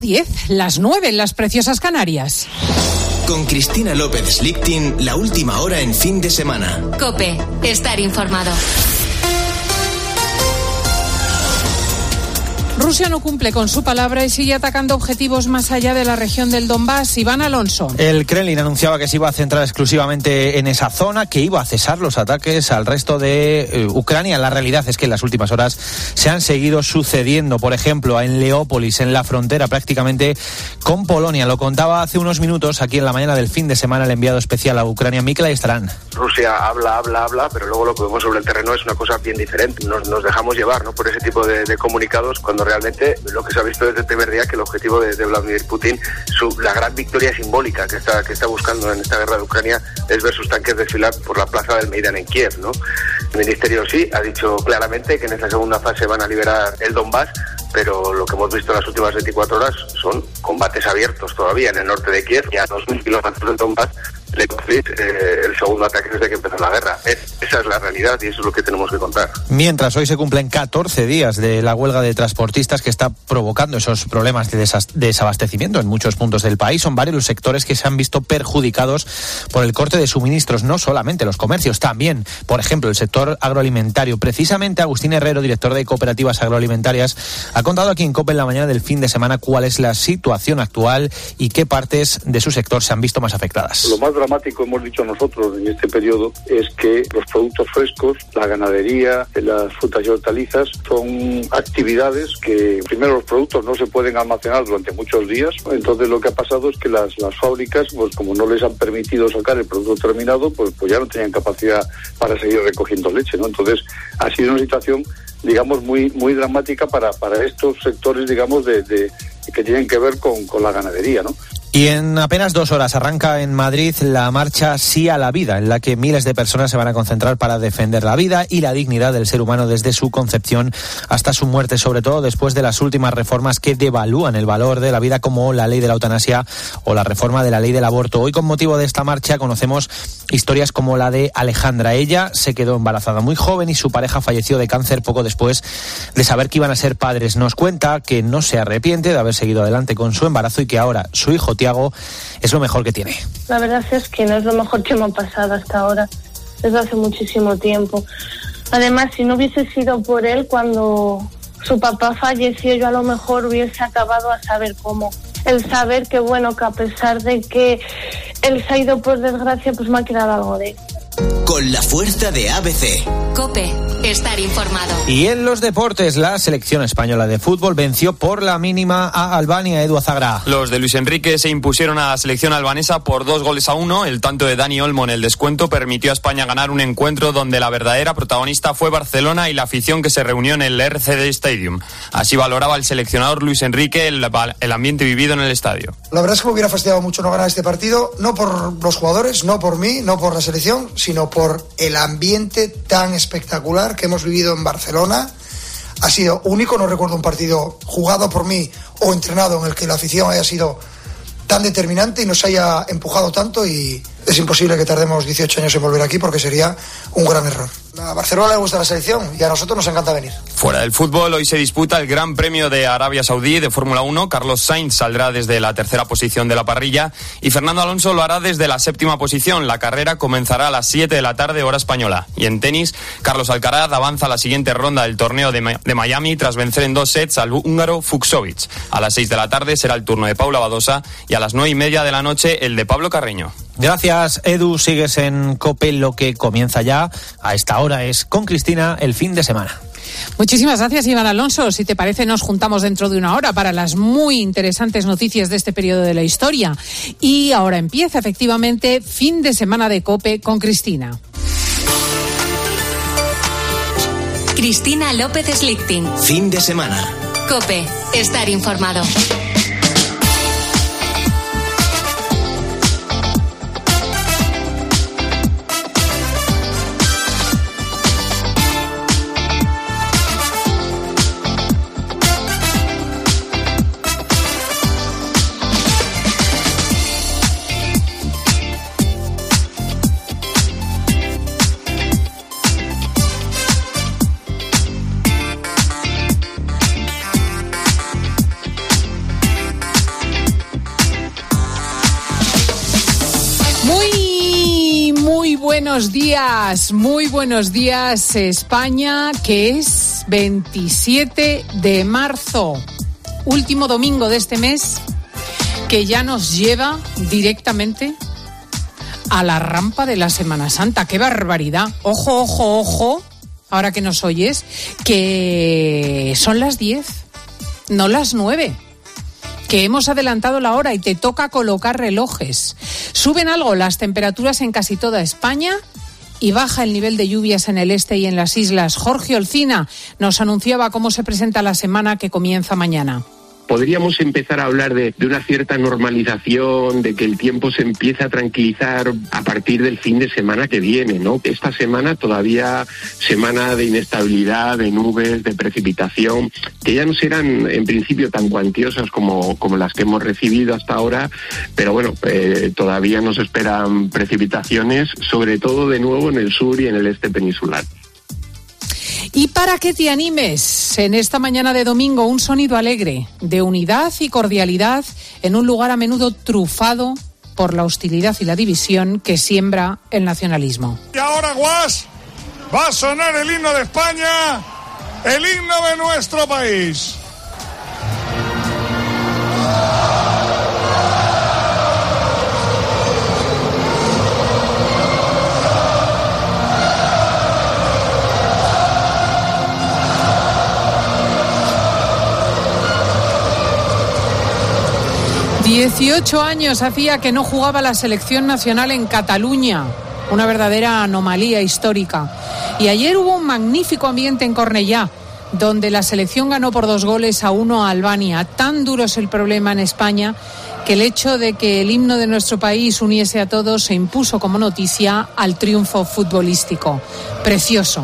10, las 9 en las preciosas Canarias. Con Cristina López Slichting, la última hora en fin de semana. COPE, estar informado. Rusia no cumple con su palabra y sigue atacando objetivos más allá de la región del Donbass. Iván Alonso. El Kremlin anunciaba que se iba a centrar exclusivamente en esa zona, que iba a cesar los ataques al resto de Ucrania. La realidad es que en las últimas horas se han seguido sucediendo, por ejemplo, en Leópolis, en la frontera prácticamente con Polonia. Lo contaba hace unos minutos aquí en la mañana del fin de semana el enviado especial a Ucrania, Miklay Staran. Rusia habla, pero luego lo que vemos sobre el terreno es una cosa bien diferente. Nos dejamos llevar, ¿no?, por ese tipo de comunicados, cuando realmente lo que se ha visto desde el primer día, que el objetivo de Vladimir Putin, la gran victoria simbólica que está buscando en esta guerra de Ucrania, es ver sus tanques desfilar por la plaza del Maidán en Kiev, ¿no? El ministerio sí ha dicho claramente que en esta segunda fase van a liberar el Donbass, pero lo que hemos visto en las últimas 24 horas son combates abiertos todavía en el norte de Kiev y a 2.000 kilómetros del Donbass. El segundo ataque desde que empezó la guerra. Esa es la realidad y eso es lo que tenemos que contar. Mientras hoy se cumplen 14 días de la huelga de transportistas que está provocando esos problemas de desabastecimiento en muchos puntos del país, son varios los sectores que se han visto perjudicados por el corte de suministros, no solamente los comercios, también, por ejemplo, el sector agroalimentario. Precisamente Agustín Herrero, director de Cooperativas Agroalimentarias, ha contado aquí en COPE en la mañana del fin de semana cuál es la situación actual y qué partes de su sector se han visto más afectadas. Lo más dramático, hemos dicho nosotros en este periodo, es que los productos frescos, la ganadería, las frutas y hortalizas son actividades que primero los productos no se pueden almacenar durante muchos días. Entonces lo que ha pasado es que las fábricas, pues como no les han permitido sacar el producto terminado, pues ya no tenían capacidad para seguir recogiendo leche, ¿no? Entonces ha sido una situación, digamos, muy dramática para estos sectores, digamos, que tienen que ver con la ganadería, ¿no? Y en apenas 2 horas arranca en Madrid la marcha Sí a la Vida, en la que miles de personas se van a concentrar para defender la vida y la dignidad del ser humano desde su concepción hasta su muerte, sobre todo después de las últimas reformas que devalúan el valor de la vida, como la ley de la eutanasia o la reforma de la ley del aborto. Hoy, con motivo de esta marcha, conocemos historias como la de Alejandra. Ella se quedó embarazada muy joven y su pareja falleció de cáncer poco después de saber que iban a ser padres. Nos cuenta que no se arrepiente de haber seguido adelante con su embarazo y que ahora su hijo Tiago es lo mejor que tiene. La verdad es que no es lo mejor que me ha pasado hasta ahora, desde hace muchísimo tiempo. Además, si no hubiese sido por él, cuando su papá falleció, yo a lo mejor hubiese acabado a saber cómo. El saber que, bueno, que a pesar de que él se ha ido por desgracia, pues me ha quedado algo de él. Con la fuerza de ABC. COPE, estar informado. Y en los deportes, la selección española de fútbol venció por la mínima a Albania. Edu Azagra. Los de Luis Enrique se impusieron a la selección albanesa por 2-1. El tanto de Dani Olmo en el descuento permitió a España ganar un encuentro donde la verdadera protagonista fue Barcelona y la afición que se reunió en el RCD Stadium. Así valoraba el seleccionador Luis Enrique el ambiente vivido en el estadio. La verdad es que me hubiera fastidiado mucho no ganar este partido, no por los jugadores, no por mí, no por la selección, sino por el ambiente tan espectacular que hemos vivido en Barcelona. Ha sido único, no recuerdo un partido jugado por mí o entrenado en el que la afición haya sido tan determinante y nos haya empujado tanto, y es imposible que tardemos 18 años en volver aquí porque sería un gran error. A Barcelona le gusta la selección y a nosotros nos encanta venir. Fuera del fútbol, hoy se disputa el Gran Premio de Arabia Saudí de Fórmula 1. Carlos Sainz saldrá desde la tercera posición de la parrilla y Fernando Alonso lo hará desde la séptima posición. La carrera comenzará a las 7 de la tarde, hora española. Y en tenis, Carlos Alcaraz avanza a la siguiente ronda del torneo de Miami tras vencer en 2 sets al húngaro Fucsovics. A las 6 de la tarde será el turno de Paula Badosa y a las 9:30 de la noche el de Pablo Carreño. Gracias, Edu. Sigues en COPE. Lo que comienza ya a esta hora es con Cristina el fin de semana. Muchísimas gracias, Iván Alonso. Si te parece, nos juntamos dentro de una hora para las muy interesantes noticias de este periodo de la historia. Y ahora empieza efectivamente fin de semana de COPE con Cristina. Cristina López Slichting. Fin de semana. COPE, estar informado. buenos días España, que es 27 de marzo, último domingo de este mes, que ya nos lleva directamente a la rampa de la Semana Santa. ¡Qué barbaridad! Ojo, ojo, ojo, ahora que nos oyes, que son las 10, no las 9. Que hemos adelantado la hora y te toca colocar relojes. Suben algo las temperaturas en casi toda España y baja el nivel de lluvias en el este y en las islas. Jorge Olcina nos anunciaba cómo se presenta la semana que comienza mañana. Podríamos empezar a hablar de una cierta normalización, de que el tiempo se empieza a tranquilizar a partir del fin de semana que viene, ¿no? Esta semana todavía semana de inestabilidad, de nubes, de precipitación, que ya no serán en principio tan cuantiosas como las que hemos recibido hasta ahora, pero bueno, todavía nos esperan precipitaciones, sobre todo de nuevo en el sur y en el este peninsular. Y para que te animes en esta mañana de domingo, un sonido alegre, de unidad y cordialidad, en un lugar a menudo trufado por la hostilidad y la división que siembra el nacionalismo. Y ahora, Guas, va a sonar el himno de España, el himno de nuestro país. ...18 años hacía que no jugaba la selección nacional en Cataluña, una verdadera anomalía histórica. Y ayer hubo un magnífico ambiente en Cornellá, donde la selección ganó por 2-1 a Albania. Tan duro es el problema en España que el hecho de que el himno de nuestro país uniese a todos se impuso como noticia al triunfo futbolístico. Precioso.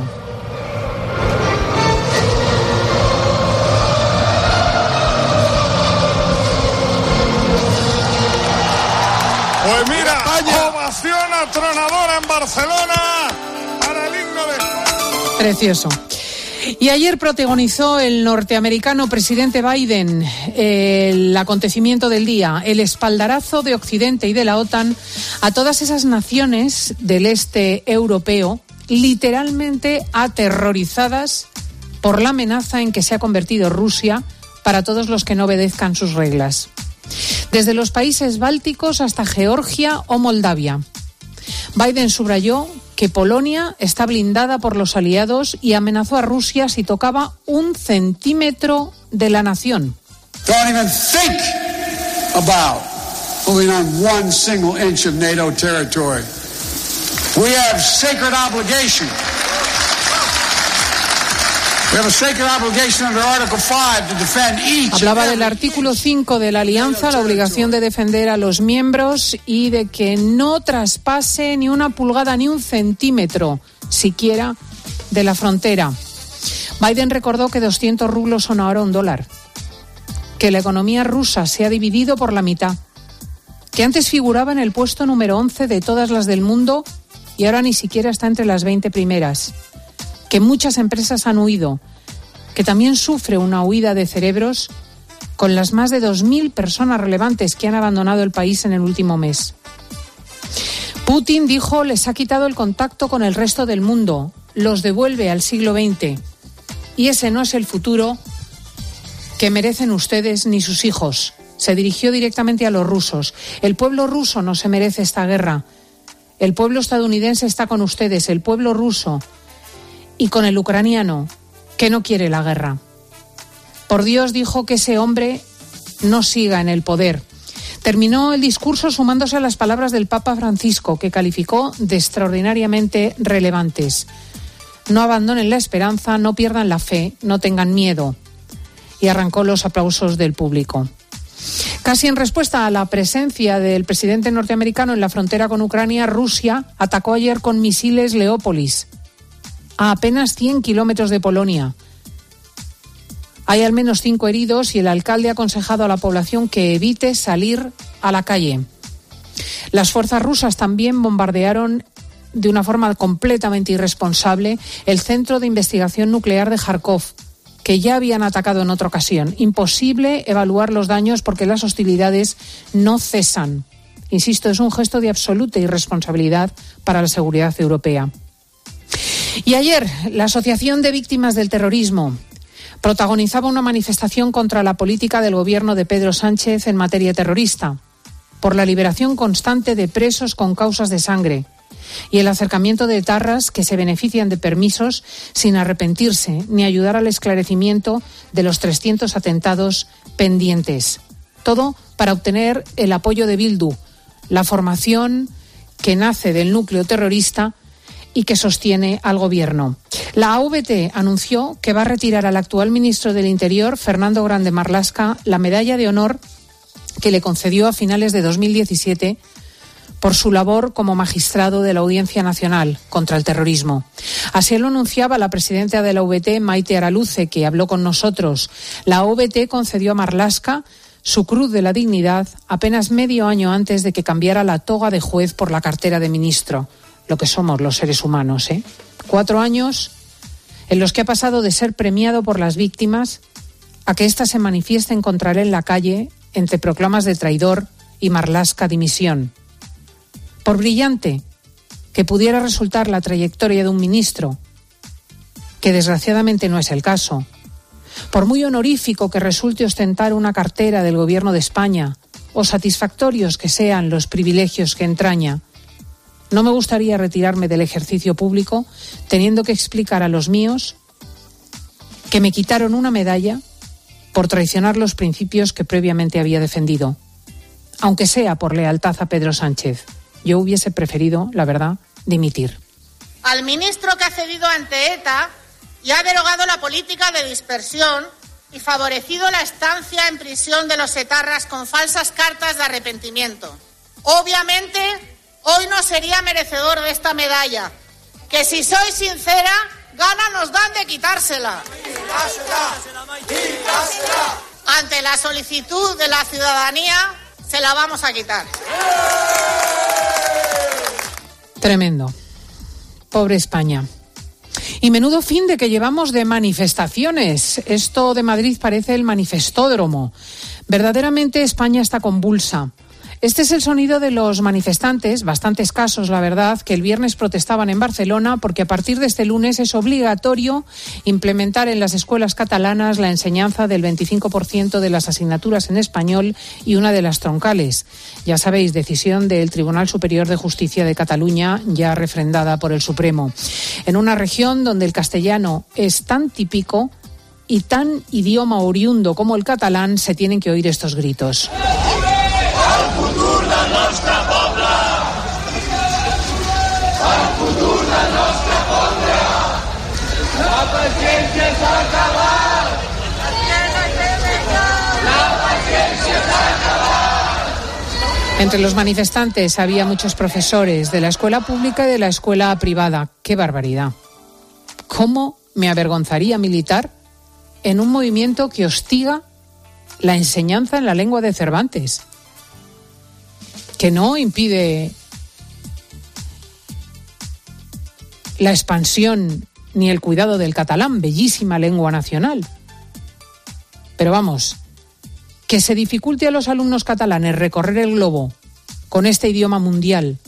Pues mira, ovación atronadora en Barcelona para el himno de España. Precioso. Y ayer protagonizó el norteamericano presidente Biden el acontecimiento del día, el espaldarazo de Occidente y de la OTAN a todas esas naciones del este europeo, literalmente aterrorizadas por la amenaza en que se ha convertido Rusia para todos los que no obedezcan sus reglas. Desde los países bálticos hasta Georgia o Moldavia. Biden subrayó que Polonia está blindada por los aliados y amenazó a Rusia si tocaba 1 centímetro de la nación. Don't even think about moving on 1 single inch of NATO territory. We have sacred obligation. Hablaba del artículo 5 de la Alianza, la obligación de defender a los miembros y de que no traspase ni 1 pulgada ni 1 centímetro siquiera de la frontera. Biden recordó que 200 rublos son ahora $1, que la economía rusa se ha dividido por la mitad, que antes figuraba en el puesto número 11 de todas las del mundo y ahora ni siquiera está entre las 20 primeras. Que muchas empresas han huido, que también sufre una huida de cerebros con las más de 2.000 personas relevantes que han abandonado el país en el último mes. Putin, dijo, les ha quitado el contacto con el resto del mundo, los devuelve al siglo XX. Y ese no es el futuro que merecen ustedes ni sus hijos. Se dirigió directamente a los rusos. El pueblo ruso no se merece esta guerra. El pueblo estadounidense está con ustedes, el pueblo ruso. Y con el ucraniano, que no quiere la guerra. Por Dios, dijo, que ese hombre no siga en el poder. Terminó el discurso sumándose a las palabras del Papa Francisco, que calificó de extraordinariamente relevantes. No abandonen la esperanza, no pierdan la fe, no tengan miedo. Y arrancó los aplausos del público. Casi en respuesta a la presencia del presidente norteamericano en la frontera con Ucrania, Rusia atacó ayer con misiles Leópolis, a apenas 100 kilómetros de Polonia. Hay al menos 5 heridos y el alcalde ha aconsejado a la población que evite salir a la calle. Las fuerzas rusas también bombardearon de una forma completamente irresponsable el centro de investigación nuclear de Kharkov, que ya habían atacado en otra ocasión. Imposible evaluar los daños porque las hostilidades no cesan Insisto, es un gesto de absoluta irresponsabilidad para la seguridad europea. Y ayer, la Asociación de Víctimas del Terrorismo protagonizaba una manifestación contra la política del gobierno de Pedro Sánchez en materia terrorista, por la liberación constante de presos con causas de sangre y el acercamiento de etarras que se benefician de permisos sin arrepentirse ni ayudar al esclarecimiento de los 300 atentados pendientes. Todo para obtener el apoyo de Bildu, la formación que nace del núcleo terrorista y que sostiene al gobierno. La AVT anunció que va a retirar al actual ministro del Interior, Fernando Grande Marlaska, la medalla de honor que le concedió a finales de 2017 por su labor como magistrado de la Audiencia Nacional contra el terrorismo. Así lo anunciaba la presidenta de la AVT, Maite Araluce, que habló con nosotros. La AVT concedió a Marlaska su Cruz de la Dignidad apenas medio año antes de que cambiara la toga de juez por la cartera de ministro. Lo que somos los seres humanos, 4 años en los que ha pasado de ser premiado por las víctimas a que éstas se manifiesten contra él en la calle entre proclamas de traidor y Marlaska dimisión. Por brillante que pudiera resultar la trayectoria de un ministro, que desgraciadamente no es el caso, por muy honorífico que resulte ostentar una cartera del Gobierno de España o satisfactorios que sean los privilegios que entraña, no me gustaría retirarme del ejercicio público teniendo que explicar a los míos que me quitaron una medalla por traicionar los principios que previamente había defendido, aunque sea por lealtad a Pedro Sánchez. Yo hubiese preferido, la verdad, dimitir. Al ministro que ha cedido ante ETA y ha derogado la política de dispersión y favorecido la estancia en prisión de los etarras con falsas cartas de arrepentimiento. Obviamente, hoy no sería merecedor de esta medalla, que si soy sincera, ganas nos dan de quitársela. Ante la solicitud de la ciudadanía, se la vamos a quitar. Tremendo. Pobre España. Y menudo fin de que llevamos de manifestaciones. Esto de Madrid parece el manifestódromo. Verdaderamente España está convulsa. Este es el sonido de los manifestantes, bastante escasos la verdad, que el viernes protestaban en Barcelona porque a partir de este lunes es obligatorio implementar en las escuelas catalanas la enseñanza del 25% de las asignaturas en español y una de las troncales. Ya sabéis, decisión del Tribunal Superior de Justicia de Cataluña, ya refrendada por el Supremo. En una región donde el castellano es tan típico y tan idioma oriundo como el catalán, se tienen que oír estos gritos. El futur del nostre poble! El futur del nostre poble! La paciència s'ha acabat! La paciència s'ha acabat! Entre los manifestantes había muchos profesores de la escuela pública y de la escuela privada. ¡Qué barbaridad! ¿Cómo me avergonzaría militar en un movimiento que hostiga la enseñanza en la lengua de Cervantes? Que no impide la expansión ni el cuidado del catalán, bellísima lengua nacional. Pero vamos, que se dificulte a los alumnos catalanes recorrer el globo con este idioma mundial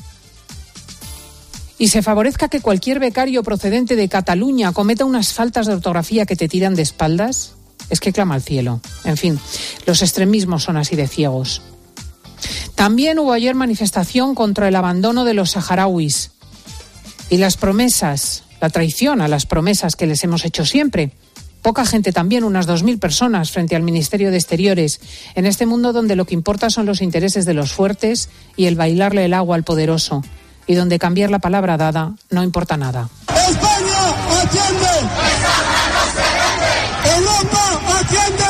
y se favorezca que cualquier becario procedente de Cataluña cometa unas faltas de ortografía que te tiran de espaldas, es que clama al cielo. En fin, los extremismos son así de ciegos. También hubo ayer manifestación contra el abandono de los saharauis y las promesas, la traición a las promesas que les hemos hecho siempre. Poca gente también, unas 2.000 personas frente al Ministerio de Exteriores, en este mundo donde lo que importa son los intereses de los fuertes y el bailarle el agua al poderoso, y donde cambiar la palabra dada no importa nada. España atiende. Europa atiende.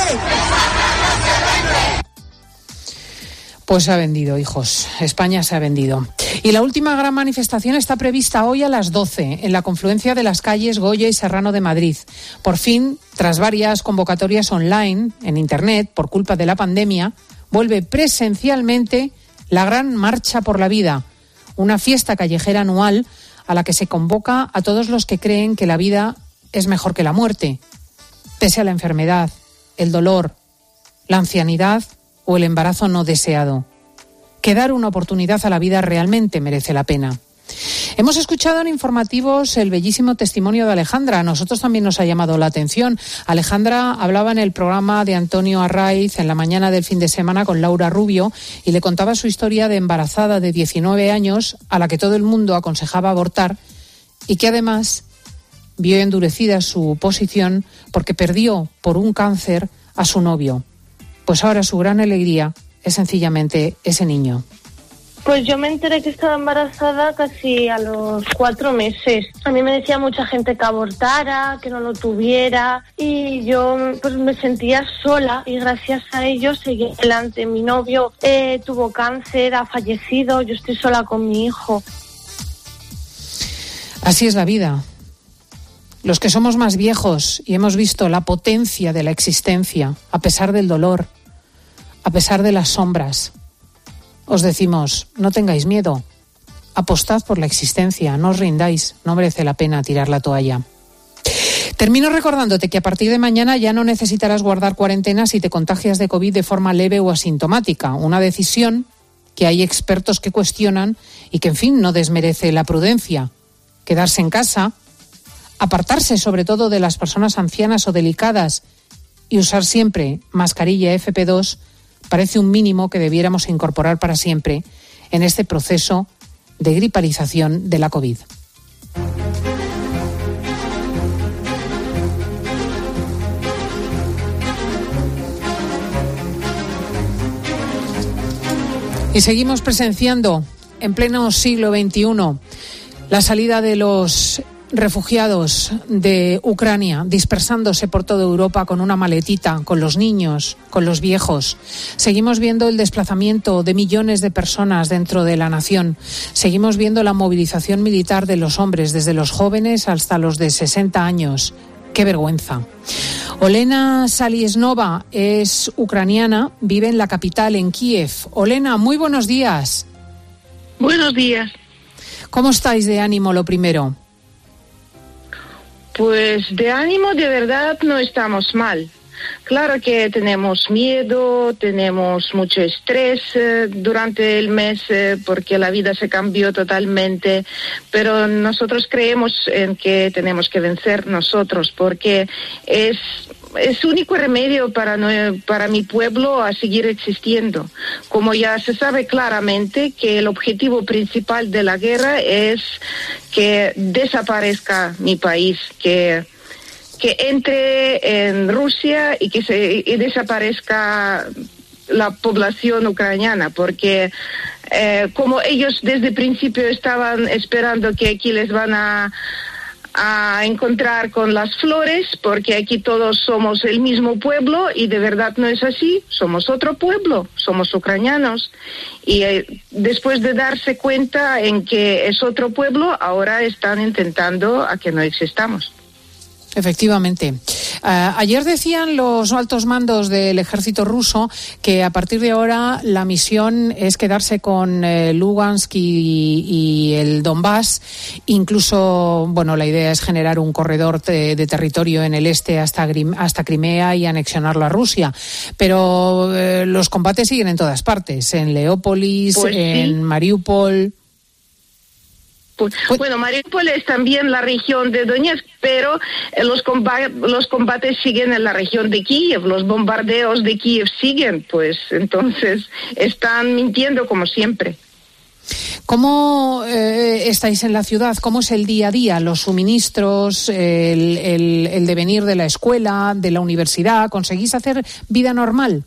Pues se ha vendido, hijos. España se ha vendido. Y la última gran manifestación está prevista hoy a las 12 en la confluencia de las calles Goya y Serrano de Madrid. Por fin, tras varias convocatorias online, en Internet, por culpa de la pandemia, vuelve presencialmente la Gran Marcha por la Vida, una fiesta callejera anual a la que se convoca a todos los que creen que la vida es mejor que la muerte, pese a la enfermedad, el dolor, la ancianidad o el embarazo no deseado. que dar una oportunidad a la vida realmente merece la pena. Hemos escuchado en informativos el bellísimo testimonio de Alejandra. A nosotros también nos ha llamado la atención. Alejandra hablaba en el programa de Antonio Arraiz en la mañana del fin de semana con Laura Rubio y le contaba su historia de embarazada de 19 años a la que todo el mundo aconsejaba abortar y que además vio endurecida su posición porque perdió por un cáncer a su novio. Pues ahora su gran alegría es sencillamente ese niño. Pues yo me enteré que estaba embarazada casi a los 4 meses. A mí me decía mucha gente que abortara, que no lo tuviera, y yo pues me sentía sola y gracias a ello seguí adelante. Mi novio tuvo cáncer, ha fallecido, yo estoy sola con mi hijo. Así es la vida. Los que somos más viejos y hemos visto la potencia de la existencia, a pesar del dolor, a pesar de las sombras, os decimos, no tengáis miedo, apostad por la existencia, no os rindáis, no merece la pena tirar la toalla. Termino recordándote que a partir de mañana ya no necesitarás guardar cuarentena si te contagias de COVID de forma leve o asintomática, una decisión que hay expertos que cuestionan y que, en fin, no desmerece la prudencia. Quedarse en casa, apartarse sobre todo de las personas ancianas o delicadas y usar siempre mascarilla FP2 parece un mínimo que debiéramos incorporar para siempre en este proceso de gripalización de la COVID. Y seguimos presenciando en pleno siglo XXI la salida de los refugiados de Ucrania, dispersándose por toda Europa con una maletita, con los niños, con los viejos. Seguimos viendo el desplazamiento de millones de personas dentro de la nación. Seguimos viendo la movilización militar de los hombres, desde los jóvenes hasta los de 60 años. ¡Qué vergüenza! Olena Saliesnova es ucraniana, vive en la capital, en Kiev. Olena, muy buenos días. Buenos días. ¿Cómo estáis de ánimo, lo primero? Pues de ánimo de verdad no estamos mal. Claro que tenemos miedo, tenemos mucho estrés durante el mes porque la vida se cambió totalmente, pero nosotros creemos en que tenemos que vencer nosotros porque es único remedio para mi pueblo a seguir existiendo. Como ya se sabe claramente que el objetivo principal de la guerra es que desaparezca mi país, que entre en Rusia y que desaparezca la población ucraniana, porque como ellos desde el principio estaban esperando que aquí les van a encontrar con las flores, porque aquí todos somos el mismo pueblo y de verdad no es así, somos otro pueblo, somos ucranianos y después de darse cuenta en que es otro pueblo, ahora están intentando a que no existamos. Efectivamente. Ayer decían los altos mandos del ejército ruso que a partir de ahora la misión es quedarse con Lugansk y el Donbass. Incluso, bueno, la idea es generar un corredor de territorio en el este hasta Crimea y anexionarlo a Rusia. Pero los combates siguen en todas partes, en Leópolis, pues sí, en Mariupol. Bueno, Mariupol es también la región de Donetsk, pero los combates siguen en la región de Kiev, los bombardeos de Kiev siguen, pues entonces están mintiendo como siempre. ¿Cómo estáis en la ciudad? ¿Cómo es el día a día? ¿Los suministros, el devenir de la escuela, de la universidad? ¿Conseguís hacer vida normal?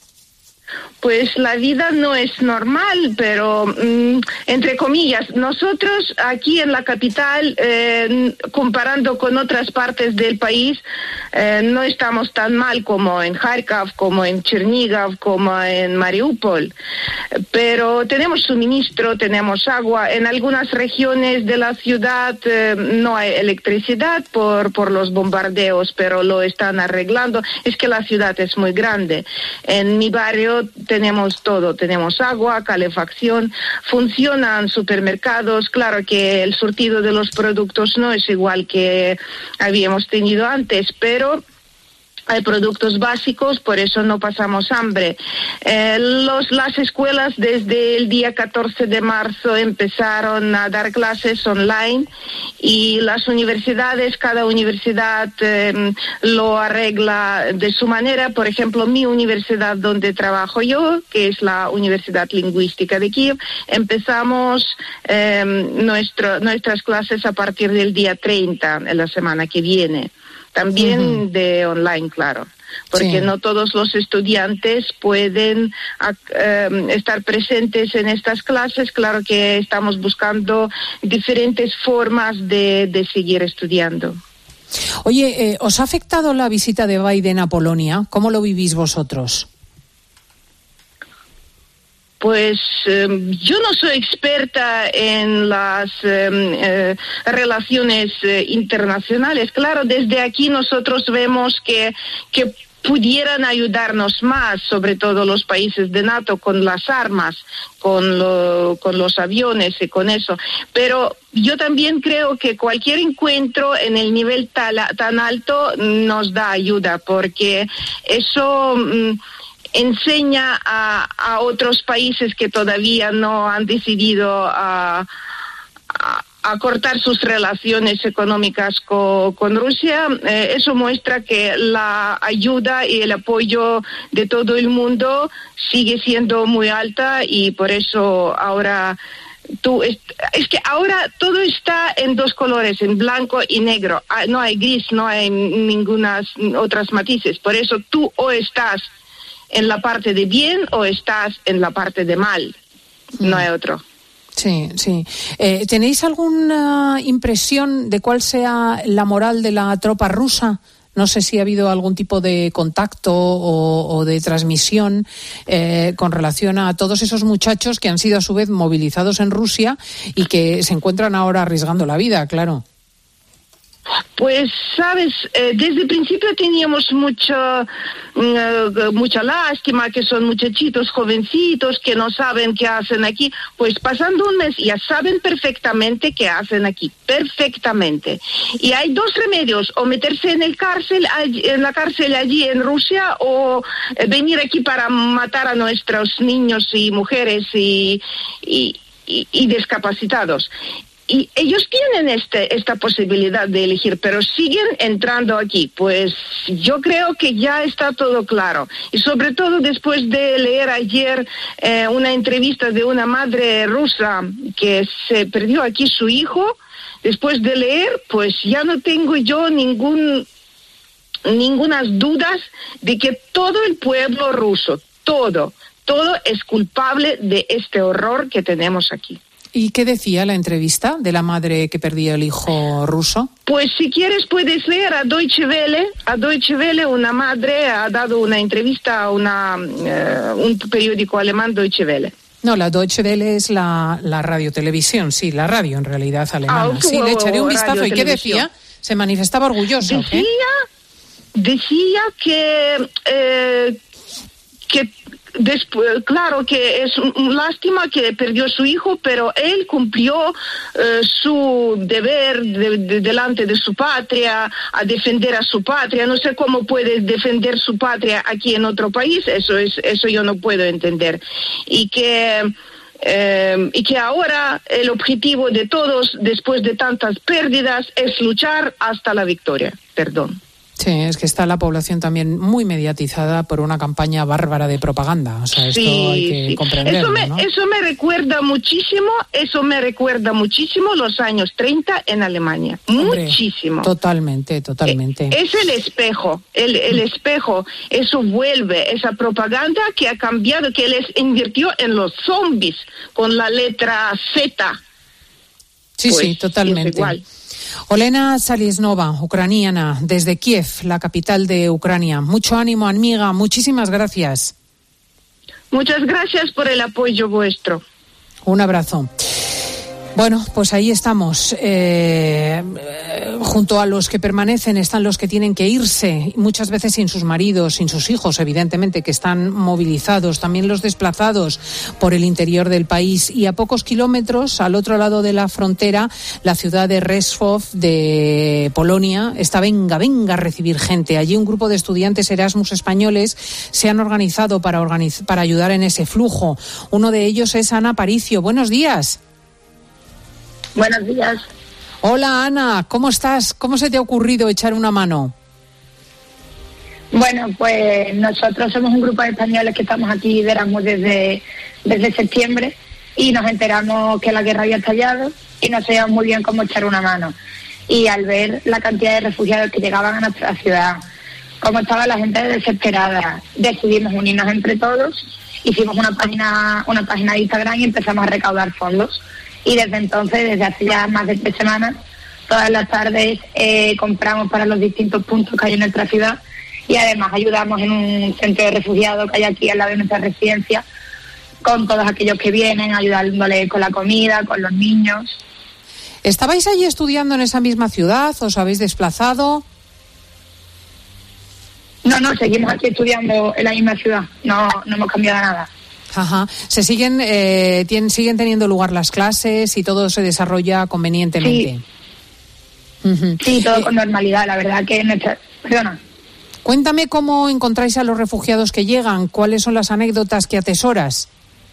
Pues la vida no es normal, pero entre comillas, nosotros aquí en la capital, comparando con otras partes del país, no estamos tan mal como en Kharkov, como en Chernihiv, como en Mariupol. Pero tenemos suministro, tenemos agua. En algunas regiones de la ciudad no hay electricidad por los bombardeos, pero lo están arreglando. Es que la ciudad es muy grande. En mi barrio tenemos todo, tenemos agua, calefacción, funcionan supermercados. Claro que el surtido de los productos no es igual que habíamos tenido antes, pero hay productos básicos, por eso no pasamos hambre. Las escuelas desde el día 14 de marzo empezaron a dar clases online y las universidades, cada universidad lo arregla de su manera. Por ejemplo, mi universidad donde trabajo yo, que es la Universidad Lingüística de Kiev, empezamos nuestras clases a partir del día 30, en la semana que viene. También de online, claro, porque no todos los estudiantes pueden estar presentes en estas clases. Claro que estamos buscando diferentes formas de seguir estudiando. Oye, ¿os ha afectado la visita de Biden a Polonia? ¿Cómo lo vivís vosotros? Pues yo no soy experta en las relaciones internacionales. Claro, desde aquí nosotros vemos que pudieran ayudarnos más, sobre todo los países de NATO, con las armas, con los aviones y con eso. Pero yo también creo que cualquier encuentro en el nivel tan alto nos da ayuda, porque eso enseña a otros países que todavía no han decidido a cortar sus relaciones económicas con Rusia. Eso muestra que la ayuda y el apoyo de todo el mundo sigue siendo muy alta, y por eso ahora es que ahora todo está en dos colores, en blanco y negro. No hay gris, no hay ninguna otras matices. Por eso tú o estás en la parte de bien o estás en la parte de mal. No hay otro. Sí, sí. ¿Tenéis alguna impresión de cuál sea la moral de la tropa rusa? No sé si ha habido algún tipo de contacto o de transmisión con relación a todos esos muchachos que han sido a su vez movilizados en Rusia y que se encuentran ahora arriesgando la vida, claro. Pues, sabes, desde el principio teníamos mucha lástima, que son muchachitos jovencitos que no saben qué hacen aquí. Pues pasando un mes ya saben perfectamente qué hacen aquí, perfectamente. Y hay dos remedios: o meterse en la cárcel allí en Rusia, o venir aquí para matar a nuestros niños y mujeres y discapacitados. Y ellos tienen esta posibilidad de elegir, pero siguen entrando aquí. Pues yo creo que ya está todo claro. Y sobre todo después de leer ayer una entrevista de una madre rusa que se perdió aquí su hijo, después de leer, pues ya no tengo yo ninguna dudas de que todo el pueblo ruso, todo es culpable de este horror que tenemos aquí. ¿Y qué decía la entrevista de la madre que perdió el hijo ruso? Pues si quieres puedes leer a Deutsche Welle. A Deutsche Welle una madre ha dado una entrevista a un periódico alemán, Deutsche Welle. No, la Deutsche Welle es la radiotelevisión, sí, la radio en realidad alemana. Sí, le echaré un vistazo. ¿Y qué decía? ¿Se manifestaba orgulloso? Decía que después, claro que es lástima que perdió su hijo, pero él cumplió su deber delante de su patria, a defender a su patria. No sé cómo puede defender su patria aquí en otro país, eso yo no puedo entender. Y que ahora el objetivo de todos, después de tantas pérdidas, es luchar hasta la victoria. Perdón. Sí, es que está la población también muy mediatizada por una campaña bárbara de propaganda. O sea, esto hay que comprenderlo, ¿no? Eso me recuerda muchísimo los años 30 en Alemania. Hombre, muchísimo. Totalmente. Es el espejo, el espejo. Eso vuelve, esa propaganda que ha cambiado, que les invirtió en los zombies con la letra Z. Sí, pues, sí, totalmente. Es igual. Olena Saliesnova, ucraniana, desde Kiev, la capital de Ucrania. Mucho ánimo, amiga. Muchísimas gracias. Muchas gracias por el apoyo vuestro. Un abrazo. Bueno, pues ahí estamos. Junto a los que permanecen están los que tienen que irse, muchas veces sin sus maridos, sin sus hijos, evidentemente, que están movilizados, también los desplazados por el interior del país. Y a pocos kilómetros, al otro lado de la frontera, la ciudad de Rzeszów, de Polonia, está venga a recibir gente. Allí un grupo de estudiantes Erasmus españoles se han organizado para ayudar en ese flujo. Uno de ellos es Ana Aparicio. Buenos días. Buenos días. Hola Ana, ¿cómo estás? ¿Cómo se te ha ocurrido echar una mano? Bueno, pues nosotros somos un grupo de españoles que estamos aquí de Erasmus desde septiembre y nos enteramos que la guerra había estallado y no sabíamos muy bien cómo echar una mano. Y al ver la cantidad de refugiados que llegaban a nuestra ciudad, cómo estaba la gente desesperada, decidimos unirnos entre todos, hicimos una página de Instagram y empezamos a recaudar fondos. Y desde entonces, desde hace ya más de 3 semanas, todas las tardes compramos para los distintos puntos que hay en nuestra ciudad y además ayudamos en un centro de refugiados que hay aquí al lado de nuestra residencia con todos aquellos que vienen, ayudándoles con la comida, con los niños. ¿Estabais allí estudiando en esa misma ciudad? ¿Os habéis desplazado? No, seguimos aquí estudiando en la misma ciudad, no hemos cambiado nada. Ajá. Se siguen teniendo lugar las clases y todo se desarrolla convenientemente. Sí, sí, todo con normalidad, la verdad que Perdona. Cuéntame cómo encontráis a los refugiados que llegan, cuáles son las anécdotas que atesoras.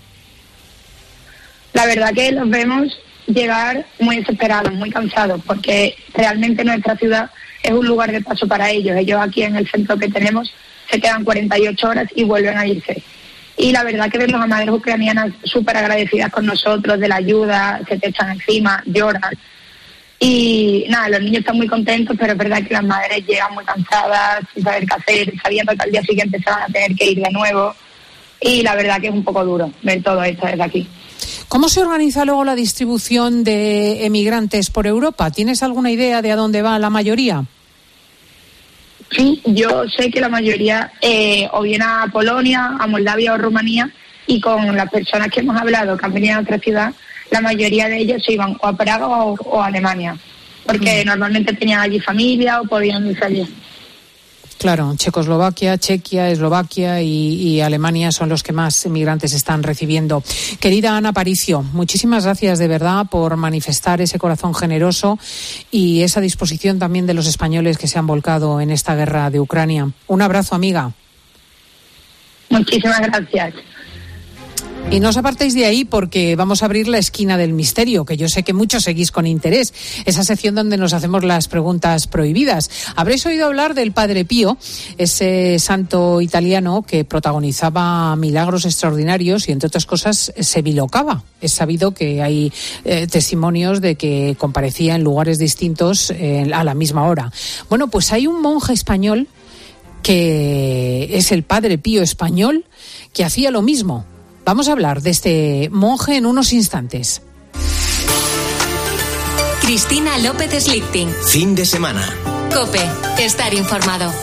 La verdad que los vemos llegar muy desesperados, muy cansados, porque realmente nuestra ciudad es un lugar de paso para ellos. Ellos aquí en el centro que tenemos se quedan 48 horas y vuelven a irse. Y la verdad que vemos a madres ucranianas súper agradecidas con nosotros de la ayuda, se te echan encima, lloran. Y nada, los niños están muy contentos, pero es verdad que las madres llegan muy cansadas, sin saber qué hacer, sabiendo que al día siguiente se van a tener que ir de nuevo. Y la verdad que es un poco duro ver todo esto desde aquí. ¿Cómo se organiza luego la distribución de emigrantes por Europa? ¿Tienes alguna idea de a dónde va la mayoría? Sí, yo sé que la mayoría o viene a Polonia, a Moldavia o Rumanía, y con las personas que hemos hablado que han venido a otra ciudad, la mayoría de ellos se iban o a Praga o a Alemania, porque normalmente tenían allí familia o podían irse allí. Claro, Checoslovaquia, Chequia, Eslovaquia y Alemania son los que más inmigrantes están recibiendo. Querida Ana Aparicio, muchísimas gracias de verdad por manifestar ese corazón generoso y esa disposición también de los españoles que se han volcado en esta guerra de Ucrania. Un abrazo, amiga. Muchísimas gracias. Y no os apartéis de ahí porque vamos a abrir la esquina del misterio, que yo sé que muchos seguís con interés, esa sección donde nos hacemos las preguntas prohibidas. Habréis oído hablar del Padre Pío, ese santo italiano que protagonizaba milagros extraordinarios y, entre otras cosas, se bilocaba. Es sabido que hay testimonios de que comparecía en lugares distintos a la misma hora. Bueno, pues hay un monje español que es el Padre Pío español que hacía lo mismo. Vamos a hablar de este monje en unos instantes. Cristina López Slichting. Fin de semana. COPE. Estar informado.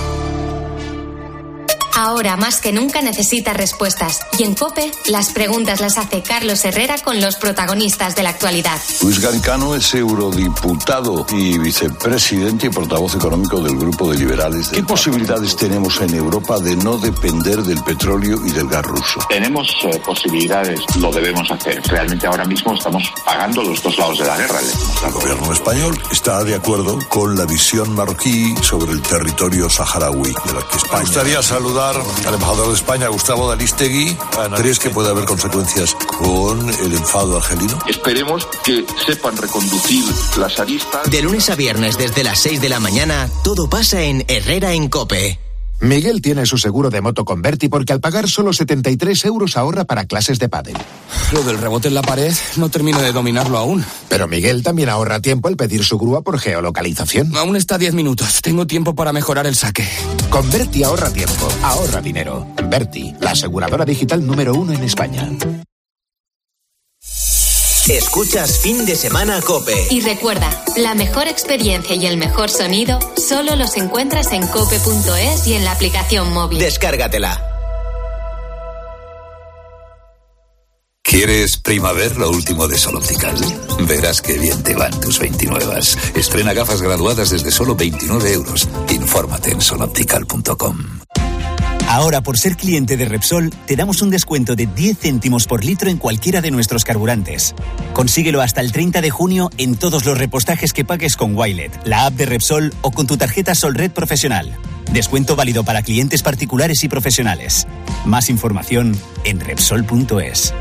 Ahora más que nunca necesitas respuestas. Y en COPE, las preguntas las hace Carlos Herrera con los protagonistas de la actualidad. Luis Garicano es eurodiputado y vicepresidente y portavoz económico del Grupo de Liberales. ¿Qué posibilidades tenemos en Europa de no depender del petróleo y del gas ruso? Tenemos posibilidades, lo debemos hacer. Realmente ahora mismo estamos pagando los dos lados de la guerra. El gobierno español está de acuerdo con la visión marroquí sobre el territorio saharaui de la que España... Me gustaría saludar al embajador de España, Gustavo Daristegui. ¿Crees que puede haber consecuencias con el enfado argelino? Esperemos que sepan reconducir las aristas. De lunes a viernes desde las 6 de la mañana, todo pasa en Herrera en COPE. Miguel tiene su seguro de moto con Berti porque al pagar solo 73 euros ahorra para clases de pádel. Lo del rebote en la pared no termino de dominarlo aún. Pero Miguel también ahorra tiempo al pedir su grúa por geolocalización. Aún está 10 minutos. Tengo tiempo para mejorar el saque. Con Berti ahorra tiempo, ahorra dinero. Berti, la aseguradora digital número 1 en España. Escuchas Fin de Semana COPE. Y recuerda, la mejor experiencia y el mejor sonido solo los encuentras en cope.es y en la aplicación móvil. Descárgatela. ¿Qué ¿Quieres Primaver, lo último de Sol Optical? Verás qué bien te van tus 29. Estrena gafas graduadas desde solo 29 euros. Infórmate en soloptical.com. Ahora, por ser cliente de Repsol, te damos un descuento de 10 céntimos por litro en cualquiera de nuestros carburantes. Consíguelo hasta el 30 de junio en todos los repostajes que pagues con Wilet, la app de Repsol o con tu tarjeta Solred Profesional. Descuento válido para clientes particulares y profesionales. Más información en Repsol.es.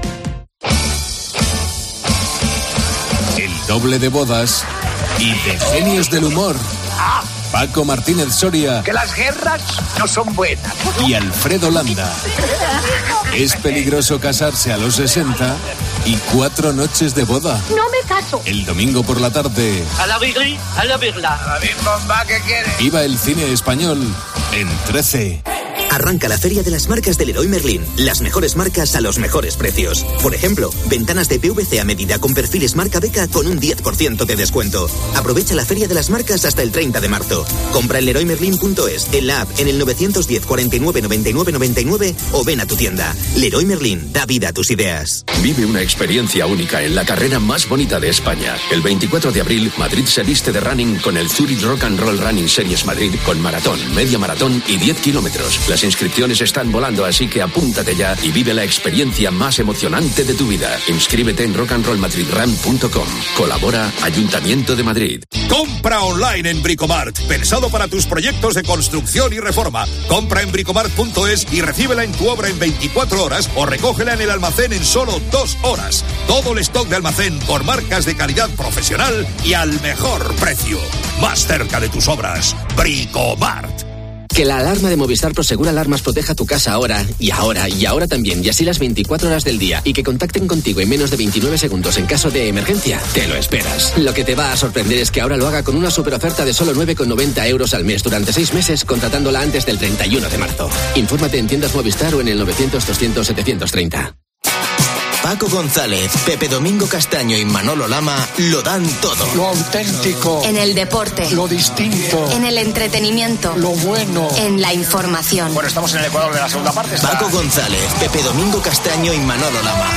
El doble de bodas y de genios del humor. Paco Martínez Soria. Que las guerras no son buenas. Y Alfredo Landa. Es peligroso casarse a los 60 y 4 noches de boda. No me caso. El domingo por la tarde. A la virli, a la virla. A la bomba que quiere. Viva el cine español en 13. Arranca la Feria de las Marcas del Leroy Merlin. Las mejores marcas a los mejores precios. Por ejemplo, ventanas de PVC a medida con perfiles marca Beca con un 10% de descuento. Aprovecha la Feria de las Marcas hasta el 30 de marzo. Compra en leroymerlin.es, en la app, en el 910 49 99 99 o ven a tu tienda. Leroy Merlin, da vida a tus ideas. Vive una experiencia única en la carrera más bonita de España. El 24 de abril, Madrid se viste de running con el Zurich Rock and Roll Running Series Madrid con maratón, media maratón y 10 kilómetros. Las inscripciones están volando, así que apúntate ya y vive la experiencia más emocionante de tu vida. Inscríbete en rockandrollmadridrun.com. Colabora Ayuntamiento de Madrid. Compra online en Bricomart, pensado para tus proyectos de construcción y reforma. Compra en bricomart.es y recíbela en tu obra en 24 horas o recógela en el almacén en solo 2 horas. Todo el stock de almacén por marcas de calidad profesional y al mejor precio. Más cerca de tus obras. Bricomart. Que la alarma de Movistar Prosegur Alarmas proteja tu casa ahora también, y así las 24 horas del día, y que contacten contigo en menos de 29 segundos en caso de emergencia. Te lo esperas. Lo que te va a sorprender es que ahora lo haga con una super oferta de solo 9,90 euros al mes durante 6 meses, contratándola antes del 31 de marzo. Infórmate en tiendas Movistar o en el 900-200-730. Paco González, Pepe Domingo Castaño y Manolo Lama lo dan todo. Lo auténtico. En el deporte. Lo distinto. En el entretenimiento. Lo bueno. En la información. Bueno, estamos en el Ecuador de la segunda parte. Paco González, Pepe Domingo Castaño y Manolo Lama.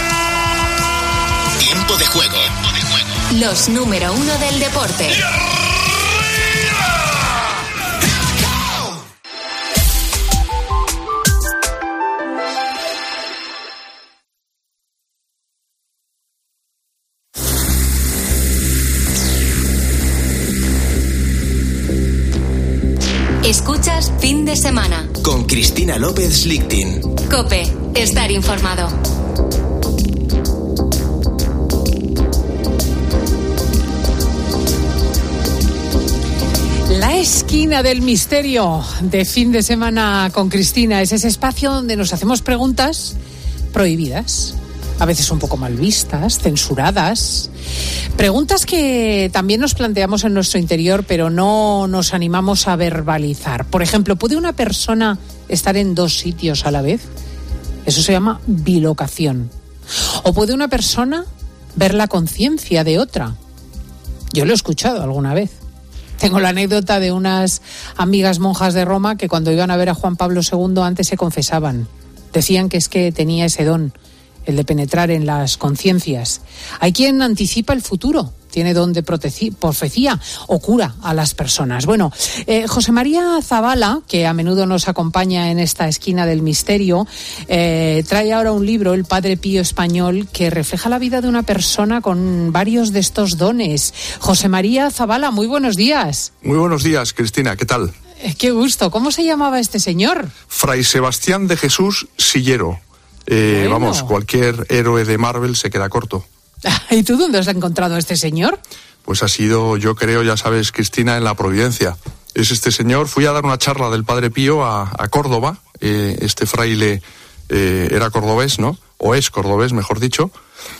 Tiempo de juego. Los número 1 del deporte. Escuchas Fin de Semana con Cristina López Lichtin. COPE, estar informado. La esquina del misterio de Fin de Semana con Cristina es ese espacio donde nos hacemos preguntas prohibidas, a veces un poco mal vistas, censuradas. Preguntas que también nos planteamos en nuestro interior, pero no nos animamos a verbalizar. Por ejemplo, ¿puede una persona estar en 2 sitios a la vez? Eso se llama bilocación. ¿O puede una persona ver la conciencia de otra? Yo lo he escuchado alguna vez. Tengo la anécdota de unas amigas monjas de Roma que cuando iban a ver a Juan Pablo II antes se confesaban. Decían que es que tenía ese don, el de penetrar en las conciencias. Hay quien anticipa el futuro, tiene don de profecía o cura a las personas. Bueno, José María Zavala, que a menudo nos acompaña en esta esquina del misterio, trae ahora un libro, El Padre Pío Español, que refleja la vida de una persona con varios de estos dones. José María Zavala, muy buenos días. Muy buenos días, Cristina, ¿qué tal? Qué gusto. ¿Cómo se llamaba este señor? Fray Sebastián de Jesús Sillero. Bueno. Vamos, cualquier héroe de Marvel se queda corto. ¿Y tú dónde has encontrado a este señor? Pues ha sido, yo creo, ya sabes, Cristina, en la Providencia. Es este señor, fui a dar una charla del Padre Pío a Córdoba. Este fraile era cordobés, ¿no? O es cordobés, mejor dicho.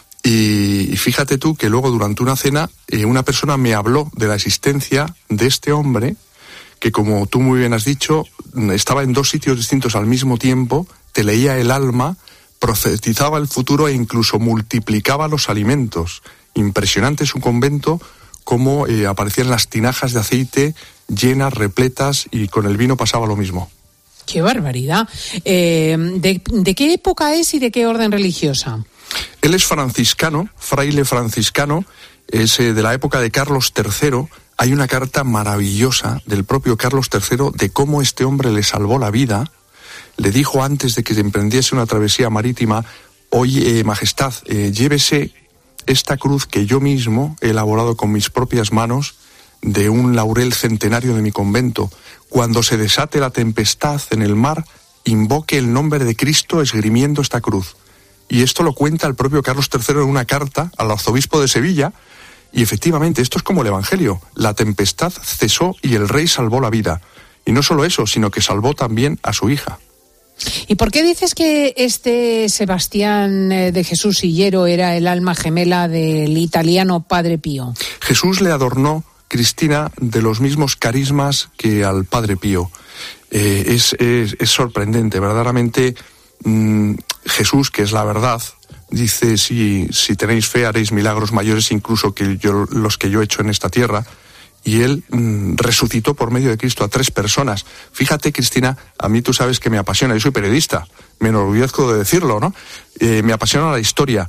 Y fíjate tú que luego durante una cena una persona me habló de la existencia de este hombre que, como tú muy bien has dicho, estaba en 2 sitios distintos al mismo tiempo, te leía el alma, profetizaba el futuro e incluso multiplicaba los alimentos. Impresionante su convento, cómo aparecían las tinajas de aceite llenas, repletas, y con el vino pasaba lo mismo. ¡Qué barbaridad! ¿De qué época es y de qué orden religiosa? Él es franciscano, fraile franciscano, es de la época de Carlos III. Hay una carta maravillosa del propio Carlos III de cómo este hombre le salvó la vida. Le dijo antes de que emprendiese una travesía marítima: oye, majestad, llévese esta cruz que yo mismo he elaborado con mis propias manos de un laurel centenario de mi convento. Cuando se desate la tempestad en el mar, invoque el nombre de Cristo esgrimiendo esta cruz. Y esto lo cuenta el propio Carlos III en una carta al arzobispo de Sevilla. Y efectivamente, esto es como el Evangelio. La tempestad cesó y el rey salvó la vida. Y no solo eso, sino que salvó también a su hija. ¿Y por qué dices que este Sebastián de Jesús Sillero era el alma gemela del italiano Padre Pío? Jesús le adornó, Cristina, de los mismos carismas que al Padre Pío. Es sorprendente, verdaderamente. Jesús, que es la verdad, dice: si tenéis fe haréis milagros mayores incluso que los que yo he hecho en esta tierra. Y él resucitó por medio de Cristo a 3 personas. Fíjate, Cristina, a mí tú sabes que me apasiona, yo soy periodista, me enorgullezco de decirlo, ¿no? Me apasiona la historia.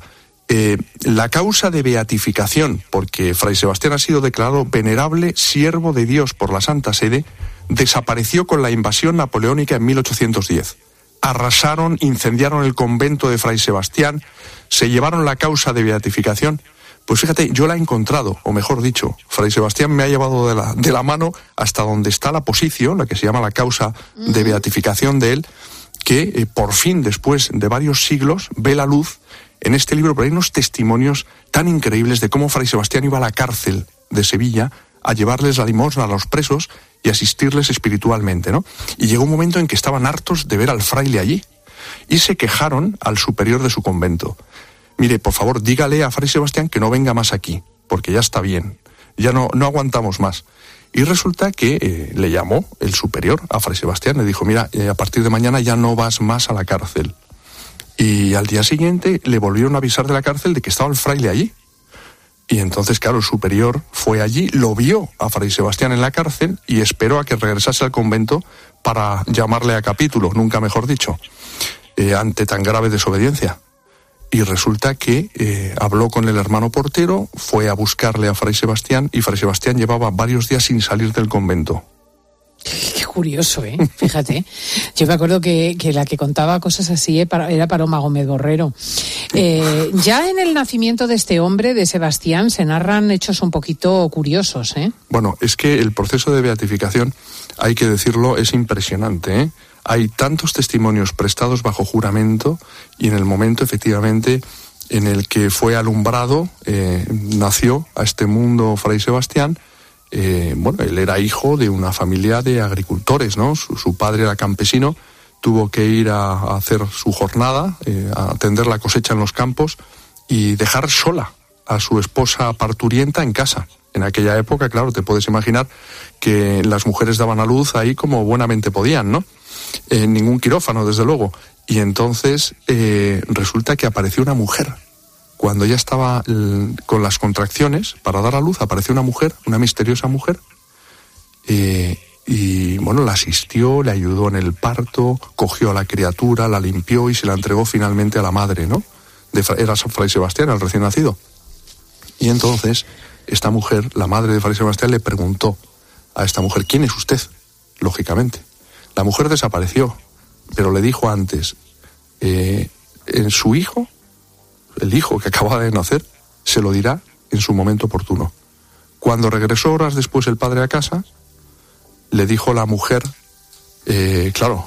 La causa de beatificación, porque Fray Sebastián ha sido declarado venerable siervo de Dios por la Santa Sede, desapareció con la invasión napoleónica en 1810. Arrasaron, incendiaron el convento de Fray Sebastián, se llevaron la causa de beatificación. Pues fíjate, yo la he encontrado, o mejor dicho, Fray Sebastián me ha llevado de la mano hasta donde está la posición, la que se llama la causa de beatificación de él, que por fin, después de varios siglos, ve la luz en este libro. Pero hay unos testimonios tan increíbles de cómo Fray Sebastián iba a la cárcel de Sevilla a llevarles la limosna a los presos y asistirles espiritualmente, ¿no? Y llegó un momento en que estaban hartos de ver al fraile allí y se quejaron al superior de su convento. Mire, por favor, dígale a Fray Sebastián que no venga más aquí, porque ya está bien, ya no aguantamos más. Y resulta que le llamó el superior a Fray Sebastián, le dijo: mira, a partir de mañana ya no vas más a la cárcel. Y al día siguiente le volvieron a avisar de la cárcel de que estaba el fraile allí. Y entonces, claro, el superior fue allí, lo vio a Fray Sebastián en la cárcel y esperó a que regresase al convento para llamarle a capítulo, nunca mejor dicho, ante tan grave desobediencia. Y resulta que habló con el hermano portero, fue a buscarle a Fray Sebastián y Fray Sebastián llevaba varios días sin salir del convento. Qué curioso, ¿eh? Fíjate. Yo me acuerdo que la que contaba cosas así era Paloma Gómez Borrero. Ya en el nacimiento de este hombre, de Sebastián, se narran hechos un poquito curiosos, ¿eh? Bueno, es que el proceso de beatificación, hay que decirlo, es impresionante, ¿eh? Hay tantos testimonios prestados bajo juramento y en el momento, efectivamente, en el que fue alumbrado, nació a este mundo Fray Sebastián. Él era hijo de una familia de agricultores, ¿no? Su padre era campesino, tuvo que ir a hacer su jornada, a atender la cosecha en los campos y dejar sola a su esposa parturienta en casa. En aquella época, claro, te puedes imaginar que las mujeres daban a luz ahí como buenamente podían, ¿no? Ningún quirófano, desde luego. Y entonces resulta que apareció una mujer. Cuando ella estaba con las contracciones para dar a luz, apareció una mujer, una misteriosa mujer, y la asistió, le ayudó en el parto, cogió a la criatura, la limpió y se la entregó finalmente a la madre, ¿no? Era Fray Sebastián, el recién nacido. Y entonces esta mujer, la madre de Fray Sebastián, le preguntó a esta mujer: ¿quién es usted? Lógicamente. La mujer desapareció, pero le dijo antes, en su hijo, el hijo que acababa de nacer, se lo dirá en su momento oportuno. Cuando regresó horas después el padre a casa, le dijo la mujer, claro,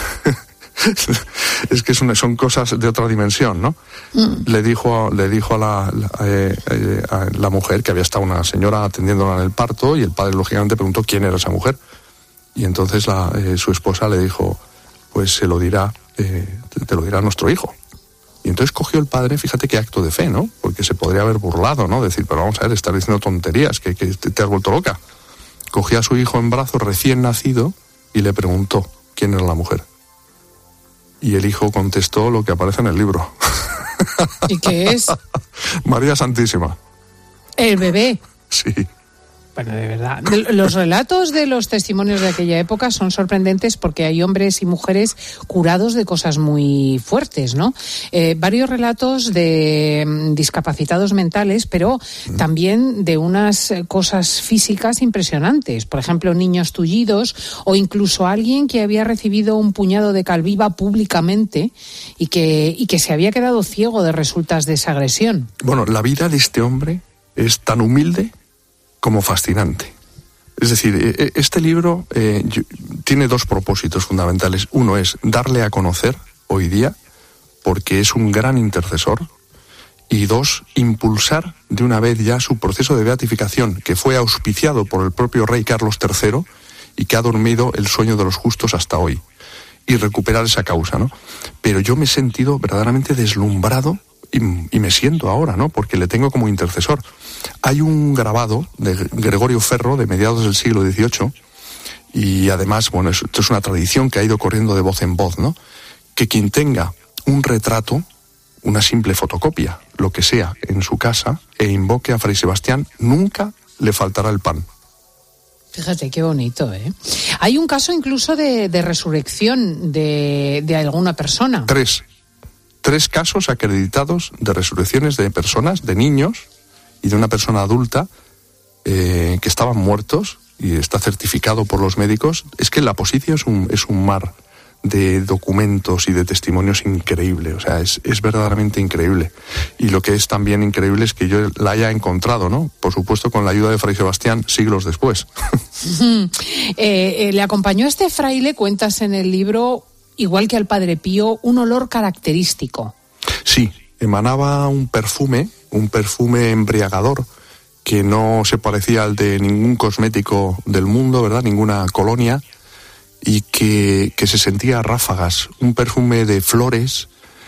es que son cosas de otra dimensión, ¿no? Le dijo a la mujer, que había estado una señora atendiéndola en el parto, y el padre lógicamente preguntó quién era esa mujer. Y entonces su esposa le dijo: pues te lo dirá nuestro hijo. Y entonces cogió el padre, fíjate qué acto de fe, ¿no? Porque se podría haber burlado, ¿no? Decir, pero vamos a ver, estás diciendo tonterías, que te has vuelto loca. Cogió a su hijo en brazos recién nacido y le preguntó quién era la mujer. Y el hijo contestó lo que aparece en el libro. ¿Y qué es? María Santísima. ¿El bebé? Sí. Bueno, de verdad. Los relatos de los testimonios de aquella época son sorprendentes porque hay hombres y mujeres curados de cosas muy fuertes, ¿no? Varios relatos de discapacitados mentales, pero también de unas cosas físicas impresionantes. Por ejemplo, niños tullidos o incluso alguien que había recibido un puñado de cal viva públicamente y que se había quedado ciego de resultas de esa agresión. Bueno, la vida de este hombre es tan humilde como fascinante. Es decir, este libro tiene dos propósitos fundamentales. Uno es darle a conocer hoy día, porque es un gran intercesor, y dos, impulsar de una vez ya su proceso de beatificación, que fue auspiciado por el propio rey Carlos III y que ha dormido el sueño de los justos hasta hoy, y recuperar esa causa, ¿no? Pero yo me he sentido verdaderamente deslumbrado y me siento ahora, ¿no? Porque le tengo como intercesor. Hay un grabado de Gregorio Ferro de mediados del siglo XVIII y además, bueno, esto es una tradición que ha ido corriendo de voz en voz, ¿no? Que quien tenga un retrato, una simple fotocopia, lo que sea, en su casa e invoque a Fray Sebastián, nunca le faltará el pan. Fíjate qué bonito, ¿eh? Hay un caso incluso de resurrección de alguna persona. Tres casos acreditados de resurrecciones de personas, de niños y de una persona adulta que estaban muertos, y está certificado por los médicos. Es que la Posicia es un mar de documentos y de testimonios increíble, o sea, es verdaderamente increíble. Y lo que es también increíble es que yo la haya encontrado, ¿no? Por supuesto, con la ayuda de Fray Sebastián, siglos después. Le acompañó este fraile, cuentas en el libro, igual que al Padre Pío, un olor característico. Sí, emanaba un perfume embriagador que no se parecía al de ningún cosmético del mundo, ¿verdad? Ninguna colonia, y que se sentía a ráfagas, un perfume de flores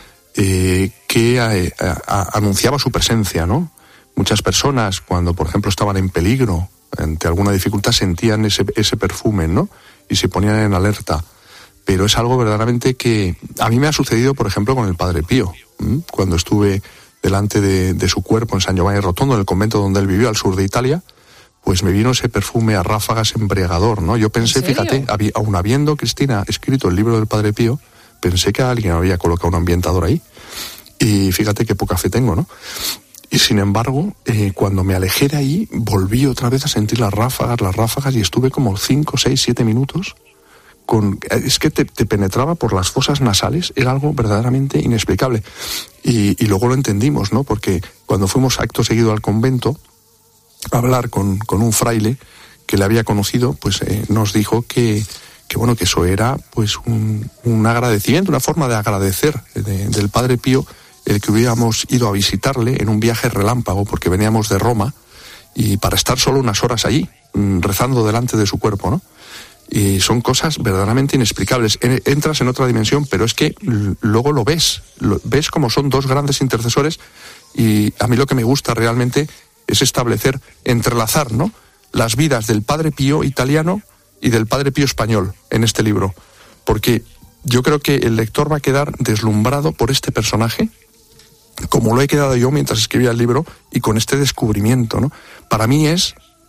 que anunciaba su presencia, ¿no? Muchas personas, cuando por ejemplo estaban en peligro, ante alguna dificultad, sentían ese perfume, ¿no? Y se ponían en alerta. Pero es algo verdaderamente que a mí me ha sucedido, por ejemplo, con el Padre Pío, cuando estuve delante de su cuerpo en San Giovanni Rotondo, en el convento donde él vivió, al sur de Italia, pues me vino ese perfume a ráfagas embriagador, ¿no? Yo pensé, fíjate, aun habiendo Cristina escrito el libro del Padre Pío, pensé que alguien había colocado un ambientador ahí. Y fíjate qué poca fe tengo, ¿no? Y sin embargo, cuando me alejé de ahí, volví otra vez a sentir las ráfagas, y estuve como 5, 6, 7 minutos. Es que te penetraba por las fosas nasales, era algo verdaderamente inexplicable. Y luego lo entendimos, ¿no? Porque cuando fuimos acto seguido al convento a hablar con un fraile que le había conocido, pues nos dijo que eso era pues un agradecimiento, una forma de agradecer del Padre Pío el que hubiéramos ido a visitarle en un viaje relámpago, porque veníamos de Roma, y para estar solo unas horas allí, rezando delante de su cuerpo, ¿no? Y son cosas verdaderamente inexplicables. Entras en otra dimensión, pero es que luego lo ves como son dos grandes intercesores, y a mí lo que me gusta realmente es establecer, entrelazar, ¿no?, las vidas del Padre Pío italiano y del Padre Pío español en este libro, porque yo creo que el lector va a quedar deslumbrado por este personaje, como lo he quedado yo mientras escribía el libro, y con este descubrimiento, ¿no? Para mí es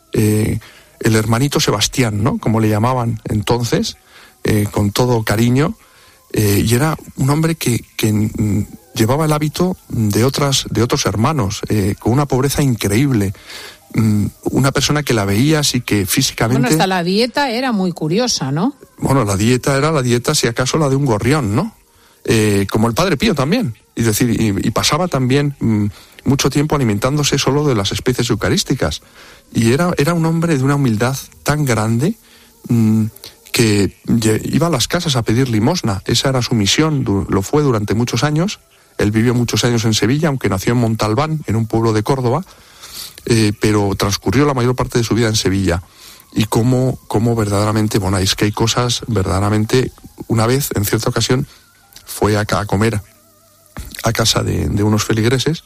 el hermanito Sebastián, ¿no?, como le llamaban entonces, con todo cariño, y era un hombre que llevaba el hábito de otros hermanos, con una pobreza increíble, una persona que la veías y que físicamente... Bueno, hasta la dieta era muy curiosa, ¿no? Bueno, la dieta era si acaso la de un gorrión, ¿no? Como el Padre Pío también, es decir, y pasaba también mucho tiempo alimentándose solo de las especies eucarísticas, y era un hombre de una humildad tan grande que iba a las casas a pedir limosna. Esa era su misión, lo fue durante muchos años. Él vivió muchos años en Sevilla, aunque nació en Montalbán, en un pueblo de Córdoba, pero transcurrió la mayor parte de su vida en Sevilla. Y cómo verdaderamente, bueno, es que hay cosas verdaderamente... Una vez, en cierta ocasión, fue a comer a casa de unos feligreses,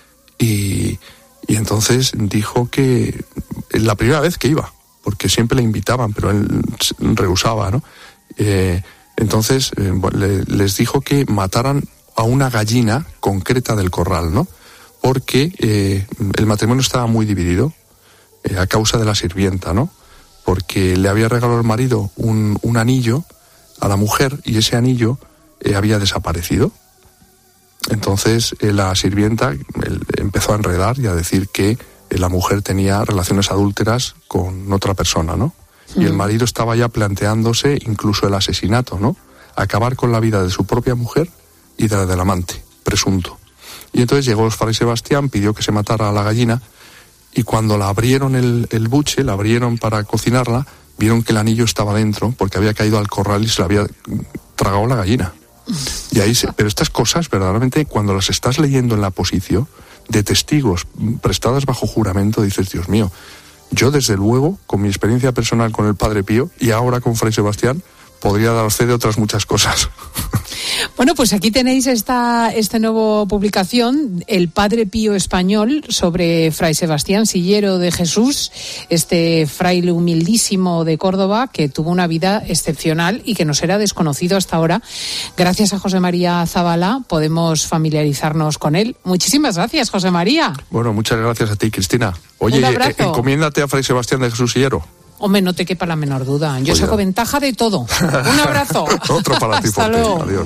y entonces dijo que la primera vez que iba, porque siempre le invitaban, pero él rehusaba, ¿no? Entonces les dijo que mataran a una gallina concreta del corral, ¿no? Porque el matrimonio estaba muy dividido. a causa de la sirvienta, ¿no? Porque le había regalado el marido un anillo a la mujer y ese anillo había desaparecido. Entonces la sirvienta empezó a enredar y a decir que la mujer tenía relaciones adúlteras con otra persona, ¿no? Y el marido estaba ya planteándose incluso el asesinato, ¿no? Acabar con la vida de su propia mujer y de la del amante, presunto. Y entonces llegó Fray Sebastián, pidió que se matara a la gallina, y cuando la abrieron el buche, la abrieron para cocinarla, vieron que el anillo estaba dentro, porque había caído al corral y se la había tragado la gallina. Y ahí pero estas cosas, verdaderamente, cuando las estás leyendo en la posición de testigos prestadas bajo juramento, dices, Dios mío, yo desde luego, con mi experiencia personal con el Padre Pío y ahora con Fray Sebastián, podría dar fe de otras muchas cosas. Bueno, pues aquí tenéis esta nueva publicación, El Padre Pío Español, sobre Fray Sebastián Sillero de Jesús, este fraile humildísimo de Córdoba que tuvo una vida excepcional y que nos era desconocido hasta ahora. Gracias a José María Zabala podemos familiarizarnos con él. Muchísimas gracias, José María. Bueno, muchas gracias a ti, Cristina. Oye, encomiéndate a Fray Sebastián de Jesús Sillero. Hombre, no te quepa la menor duda. Yo saco ventaja de todo. Un abrazo. Otro para ti. Hasta luego. Adiós.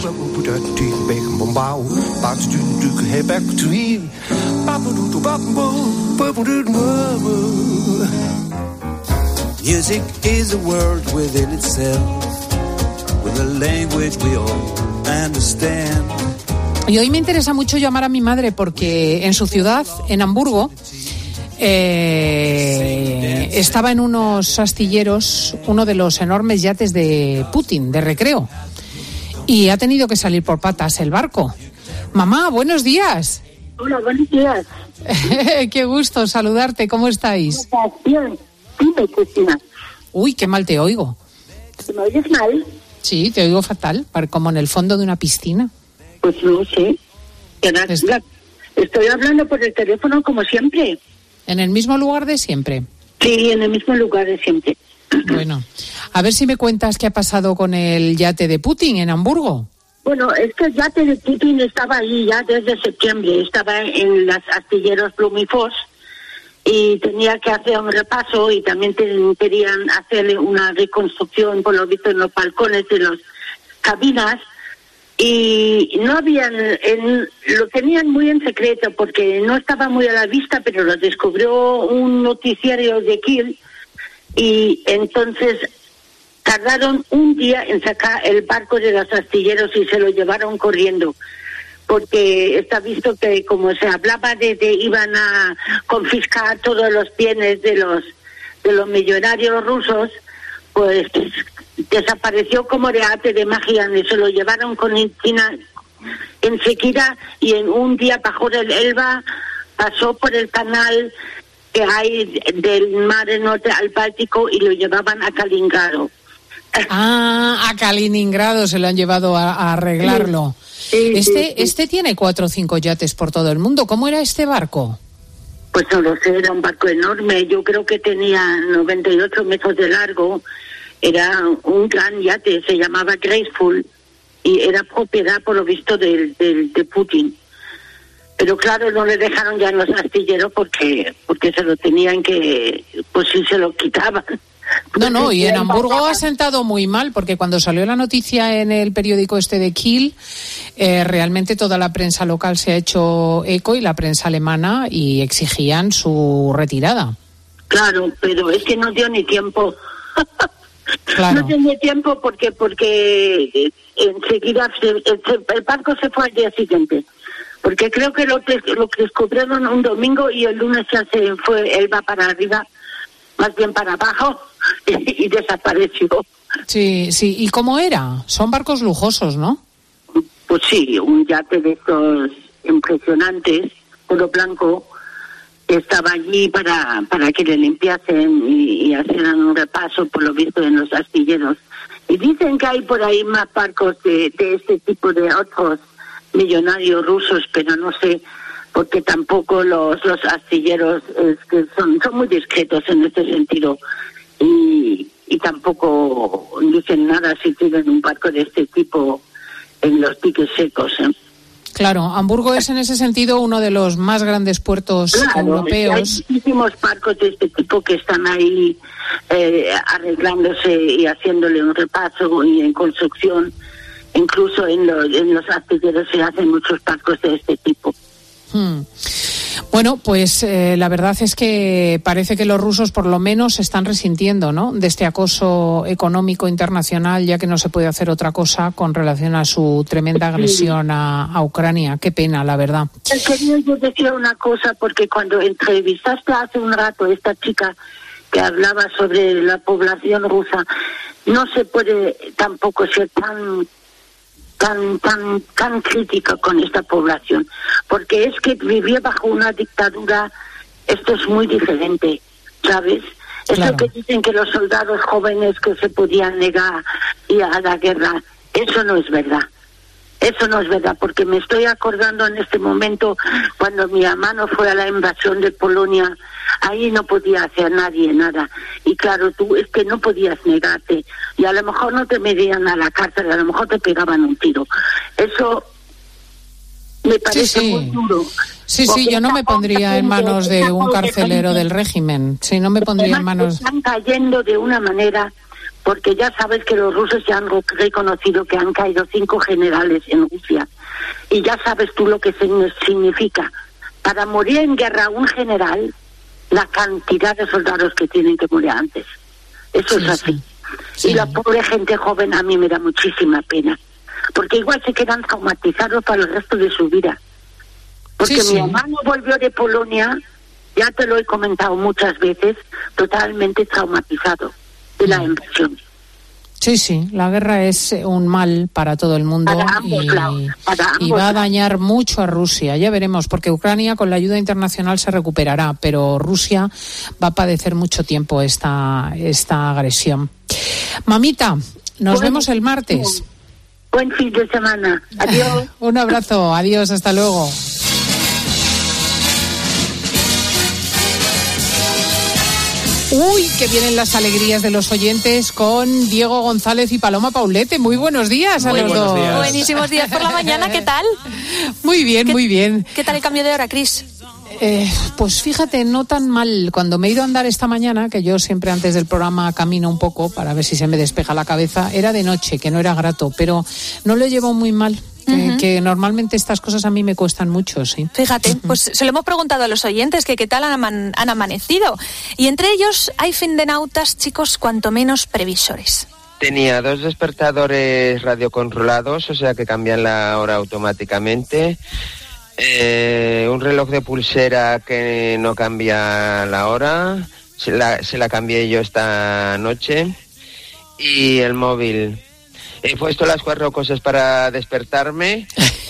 Music is a world within itself, with a language we all understand. Y hoy me interesa mucho llamar a mi madre porque en su ciudad, en Hamburgo, estaba en unos astilleros uno de los enormes yates de Putin, de recreo, y ha tenido que salir por patas el barco. Mamá, buenos días. Hola, buenos días. Qué gusto saludarte, ¿cómo estáis? Bien, dime, Cristina. Uy, qué mal te oigo. ¿Me oyes mal? Sí, te oigo fatal, como en el fondo de una piscina. Pues no sé. Estoy hablando por el teléfono como siempre. ¿En el mismo lugar de siempre? Sí, en el mismo lugar de siempre. Bueno, a ver si me cuentas qué ha pasado con el yate de Putin en Hamburgo. Bueno, es que el yate de Putin estaba ahí ya desde septiembre. Estaba en los astilleros Blumenfors y tenía que hacer un repaso y también querían hacerle una reconstrucción, por lo visto, en los balcones de las cabinas. Y no habían, lo tenían muy en secreto porque no estaba muy a la vista, pero lo descubrió un noticiario de Kiel y entonces tardaron un día en sacar el barco de los astilleros y se lo llevaron corriendo, porque está visto que como se hablaba de iban a confiscar todos los bienes de los millonarios rusos, pues desapareció como de arte de magia, y se lo llevaron con China enseguida y en un día bajó del Elba, pasó por el canal que hay del Mar del Norte al Báltico y lo llevaban a Kaliningrado. Ah, a Kaliningrado se lo han llevado a arreglarlo. Sí, Este tiene 4 o 5 yates por todo el mundo. ¿Cómo era este barco? Pues no lo sé, era un barco enorme. Yo creo que tenía 98 metros de largo. Era un gran yate, se llamaba Graceful y era propiedad, por lo visto, de Putin. Pero claro, no le dejaron ya en los astilleros porque se lo tenían que, pues si se lo quitaban. No, y en Hamburgo ha sentado muy mal, porque cuando salió la noticia en el periódico este de Kiel, realmente toda la prensa local se ha hecho eco y la prensa alemana y exigían su retirada. Claro, pero es que no dio ni tiempo. Claro. No tenía tiempo porque enseguida el barco se fue al día siguiente. Porque creo que lo descubrieron un domingo y el lunes ya se fue, él va para arriba, más bien para abajo, y desapareció. Sí. ¿Y cómo era? Son barcos lujosos, ¿no? Pues sí, un yate de estos impresionantes, puro blanco, que estaba allí para que le limpiasen y hicieran un repaso, por lo visto, en los astilleros. Y dicen que hay por ahí más barcos de este tipo de otros millonarios rusos, pero no sé, porque tampoco los astilleros que son muy discretos en este sentido y tampoco dicen nada si tienen un barco de este tipo en los diques secos, ¿eh? Claro, Hamburgo es en ese sentido uno de los más grandes puertos europeos. Hay muchísimos barcos de este tipo que están ahí arreglándose y haciéndole un repaso y en construcción. Incluso en los astilleros se hacen muchos barcos de este tipo. Bueno, pues la verdad es que parece que los rusos por lo menos se están resintiendo, ¿no?, de este acoso económico internacional, ya que no se puede hacer otra cosa con relación a su tremenda agresión a Ucrania. Qué pena, la verdad. Quería yo decir una cosa, porque cuando entrevistaste hace un rato a esta chica que hablaba sobre la población rusa, no se puede tampoco ser tan crítica con esta población, porque es que vivir bajo una dictadura, esto es muy diferente, ¿sabes? Eso que dicen que los soldados jóvenes que se podían negar ir a la guerra, eso no es verdad. Eso no es verdad, porque me estoy acordando en este momento cuando mi hermano fue a la invasión de Polonia, ahí no podía hacer nadie nada. Y claro, tú es que no podías negarte. Y a lo mejor no te metían a la cárcel, a lo mejor te pegaban un tiro. Eso me parece muy duro. Sí, yo no me pondría en manos de un carcelero del régimen. Sí, no me pondría en manos. Están cayendo de una manera... Porque ya sabes que los rusos ya han reconocido que han caído 5 generales en Rusia. Y ya sabes tú lo que significa. Para morir en guerra un general, la cantidad de soldados que tienen que morir antes. Eso es así. Sí. Y la pobre gente joven a mí me da muchísima pena. Porque igual se quedan traumatizados para el resto de su vida. Porque mi hermano volvió de Polonia, ya te lo he comentado muchas veces, totalmente traumatizado de la invasión. Sí, la guerra es un mal para todo el mundo y va a dañar mucho a Rusia. Ya veremos, porque Ucrania con la ayuda internacional se recuperará, pero Rusia va a padecer mucho tiempo esta agresión. Mamita, nos vemos el martes. Buen fin de semana. Adiós. Un abrazo. Adiós. Hasta luego. Uy, que vienen las alegrías de los oyentes con Diego González y Paloma Paulete. Muy buenos días a los dos. Días. Buenísimos días por la mañana, ¿qué tal? Muy bien, muy bien. ¿Qué tal el cambio de hora, Cris? Pues fíjate, no tan mal. Cuando me he ido a andar esta mañana, que yo siempre antes del programa camino un poco para ver si se me despeja la cabeza, era de noche, que no era grato, pero no lo llevo muy mal. Que normalmente estas cosas a mí me cuestan mucho, sí. Fíjate, pues se lo hemos preguntado a los oyentes que qué tal han amanecido. Y entre ellos hay findenautas, chicos, cuanto menos previsores. Tenía 2 despertadores radiocontrolados, o sea que cambian la hora automáticamente. Un reloj de pulsera que no cambia la hora, se la cambié yo esta noche. Y el móvil. He puesto las 4 cosas para despertarme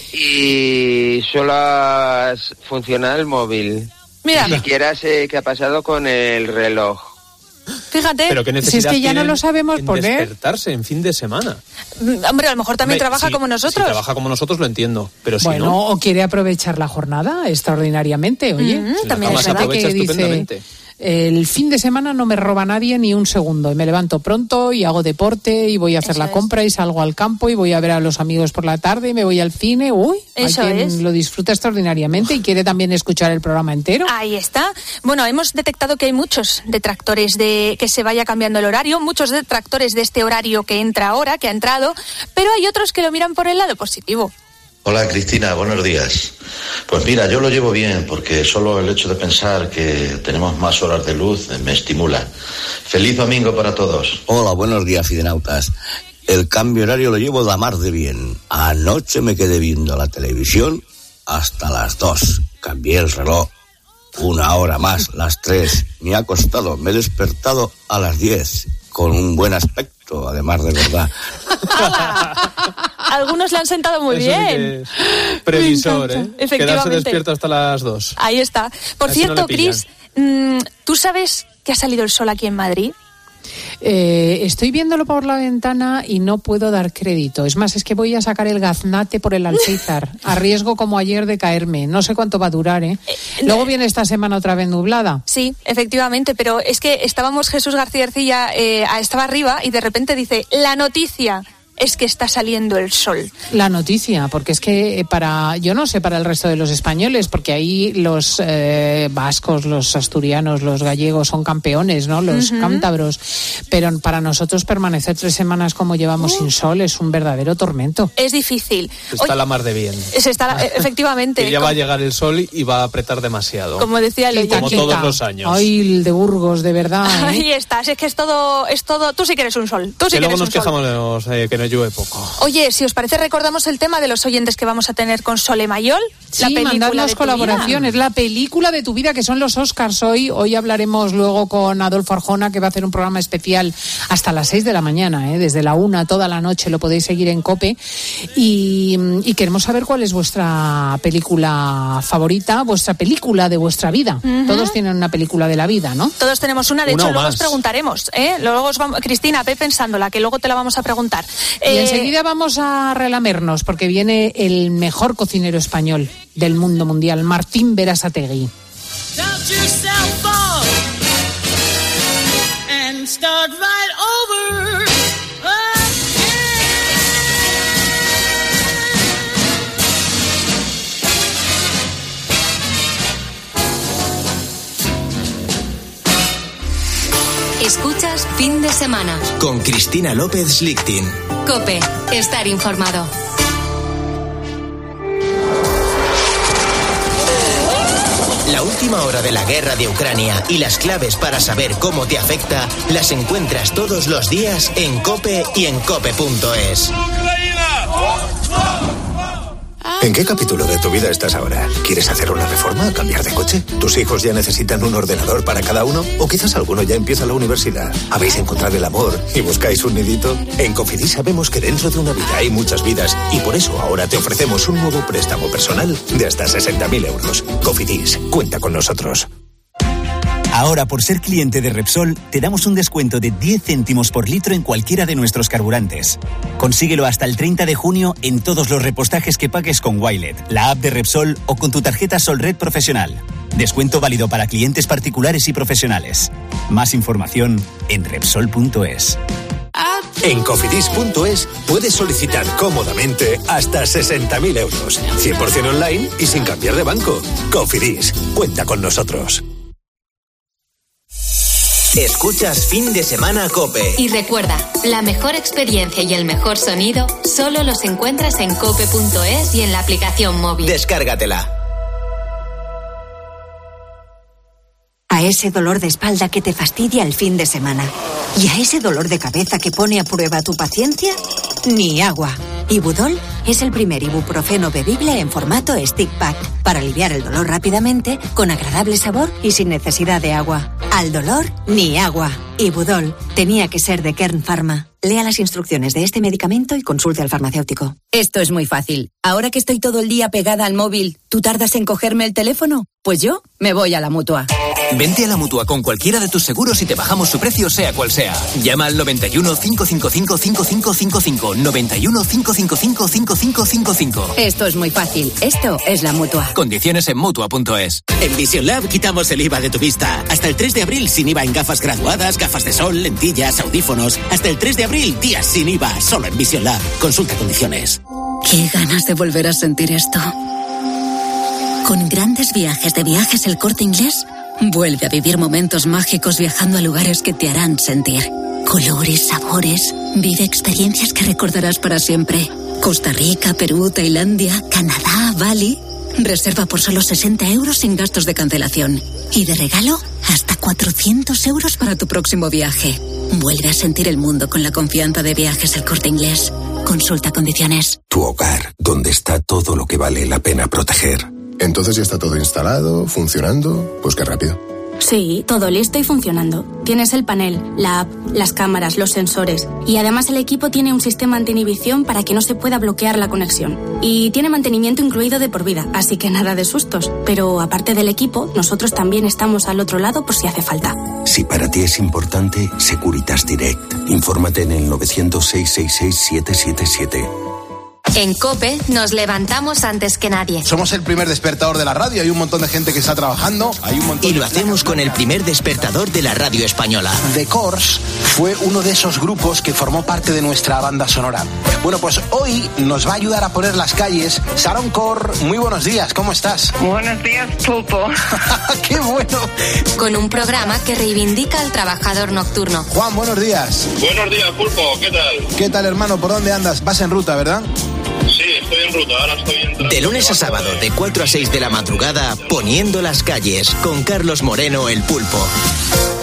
y solo funciona el móvil. Mira. Ni siquiera sé qué ha pasado con el reloj. Fíjate. Pero ¿qué si es que ya no lo sabemos poner. Despertarse en fin de semana. Hombre, a lo mejor también trabaja como nosotros. Si trabaja como nosotros lo entiendo, pero si bueno, no... o quiere aprovechar la jornada extraordinariamente, oye. También es verdad que dice... El fin de semana no me roba nadie ni un segundo y me levanto pronto y hago deporte y voy a hacer la compra y salgo al campo y voy a ver a los amigos por la tarde y me voy al cine. Uy, hay quien lo disfruta extraordinariamente y quiere también escuchar el programa entero. Ahí está. Bueno, hemos detectado que hay muchos detractores de que se vaya cambiando el horario, muchos detractores de este horario que entra ahora, que ha entrado, pero hay otros que lo miran por el lado positivo. Hola Cristina, buenos días. Pues mira, yo lo llevo bien porque solo el hecho de pensar que tenemos más horas de luz me estimula. Feliz domingo para todos. Hola, buenos días, fidenautas. El cambio horario lo llevo la mar de bien. Anoche me quedé viendo la televisión hasta las 2. Cambié el reloj 1 hora más, las 3. Me he acostado, me he despertado a las 10 con un buen aspecto, además de verdad. Algunos le han sentado muy Eso bien. Sí que es previsor, Efectivamente. Quedarse despierto hasta las 2. Ahí está. Por cierto, no Cris, ¿tú sabes que ha salido el sol aquí en Madrid? Estoy viéndolo por la ventana y no puedo dar crédito. Es más, es que voy a sacar el gaznate por el alféizar, a riesgo como ayer de caerme. No sé cuánto va a durar, ¿eh? Luego viene esta semana otra vez nublada. Sí, efectivamente, pero es que estábamos, Jesús García Ercilla estaba arriba y de repente dice, la noticia es que está saliendo el sol. La noticia, porque es que yo no sé para el resto de los españoles, porque ahí los vascos, los asturianos, los gallegos son campeones, ¿no? Los cántabros, pero para nosotros permanecer 3 semanas como llevamos sin sol es un verdadero tormento. Es difícil. Está la mar de bien. Efectivamente. Que ya va a llegar el sol y va a apretar demasiado. Como decía el como todos los años. Ay, el de Burgos, de verdad. Ahí estás, es que es todo. Tú sí que eres un sol. Tú sí que luego nos quejamos que nos llueve poco. Oye, si os parece, recordamos el tema de los oyentes que vamos a tener con Sole Mayol. Sí, mandadnos colaboraciones. La película de tu vida, que son los Oscars hoy hablaremos luego con Adolfo Arjona, que va a hacer un programa especial hasta las 6 de la mañana, desde la 1 toda la noche, lo podéis seguir en COPE. Y queremos saber cuál es vuestra película favorita, vuestra película de vuestra vida. Todos tienen una película de la vida, ¿no? Todos tenemos una, de hecho, luego os preguntaremos, Luego Cristina, ve pensándola, que luego te la vamos a preguntar. Y enseguida vamos a relamernos, porque viene el mejor cocinero español del mundo mundial, Martín Berasategui. Escuchas Fin de Semana con Cristina López Lichtin. COPE, estar informado. La última hora de la guerra de Ucrania y las claves para saber cómo te afecta las encuentras todos los días en COPE y en COPE.es. ¿En qué capítulo de tu vida estás ahora? ¿Quieres hacer una reforma? ¿Cambiar de coche? ¿Tus hijos ya necesitan un ordenador para cada uno? ¿O quizás alguno ya empieza la universidad? ¿Habéis encontrado el amor y buscáis un nidito? En Cofidis sabemos que dentro de una vida hay muchas vidas y por eso ahora te ofrecemos un nuevo préstamo personal de hasta 60.000 euros. Cofidis, cuenta con nosotros. Ahora, por ser cliente de Repsol, te damos un descuento de 10 céntimos por litro en cualquiera de nuestros carburantes. Consíguelo hasta el 30 de junio en todos los repostajes que pagues con Wilet, la app de Repsol o con tu tarjeta Solred Profesional. Descuento válido para clientes particulares y profesionales. Más información en Repsol.es. En Cofidis.es puedes solicitar cómodamente hasta 60.000 euros, 100% online y sin cambiar de banco. Cofidis, cuenta con nosotros. Escuchas Fin de Semana COPE. Y recuerda, la mejor experiencia y el mejor sonido solo los encuentras en cope.es y en la aplicación móvil. Descárgatela. A ese dolor de espalda que te fastidia el fin de semana y a ese dolor de cabeza que pone a prueba tu paciencia, ni agua. Ibudol es el primer ibuprofeno bebible en formato stick pack para aliviar el dolor rápidamente, con agradable sabor y sin necesidad de agua. Al dolor, ni agua. Ibudol tenía que ser de Kern Pharma. Lea las instrucciones de este medicamento y consulte al farmacéutico. Esto es muy fácil. Ahora que estoy todo el día pegada al móvil, ¿tú tardas en cogerme el teléfono? Pues yo me voy a la Mutua. Vente a la Mutua con cualquiera de tus seguros y te bajamos su precio sea cual sea. Llama al 91 555 5555. 91 555 5555. Esto es muy fácil. Esto es la Mutua. Condiciones en Mutua.es. En Vision Lab quitamos el IVA de tu vista. Hasta el 3 de abril sin IVA en gafas graduadas, gafas de sol, lentillas, audífonos. Hasta el 3 de abril, días sin IVA. Solo en Vision Lab. Consulta condiciones. Qué ganas de volver a sentir esto. Con grandes viajes de Viajes El Corte Inglés, vuelve a vivir momentos mágicos viajando a lugares que te harán sentir. Colores, sabores, vive experiencias que recordarás para siempre. Costa Rica, Perú, Tailandia, Canadá, Bali. Reserva por solo 60 euros sin gastos de cancelación. Y de regalo, hasta 400 euros para tu próximo viaje. Vuelve a sentir el mundo con la confianza de Viajes El Corte Inglés. Consulta condiciones. Tu hogar, donde está todo lo que vale la pena proteger. Entonces ya está todo instalado, funcionando. Pues qué rápido. Sí, todo listo y funcionando. Tienes el panel, la app, las cámaras, los sensores. Y además el equipo tiene un sistema anti-inhibición para que no se pueda bloquear la conexión. Y tiene mantenimiento incluido de por vida, así que nada de sustos. Pero aparte del equipo, nosotros también estamos al otro lado por si hace falta. Si para ti es importante, Securitas Direct. Infórmate en el 900 666 777. En COPE nos levantamos antes que nadie. Somos el primer despertador de la radio, hay un montón de gente que está trabajando. Y lo hacemos con el primer despertador de la radio española. The Corrs fue uno de esos grupos que formó parte de nuestra banda sonora. Bueno, pues hoy nos va a ayudar a poner las calles Sharon Corr. Muy buenos días, ¿cómo estás? Buenos días, Pulpo. ¡Qué bueno! Con un programa que reivindica al trabajador nocturno. Juan, buenos días. Buenos días, Pulpo, ¿qué tal? ¿Qué tal, hermano? ¿Por dónde andas? Vas en ruta, ¿verdad? Sí, estoy en ruta, ahora estoy entrando. De lunes a sábado, de 4 a 6 de la madrugada, poniendo las calles, con Carlos Moreno, el Pulpo.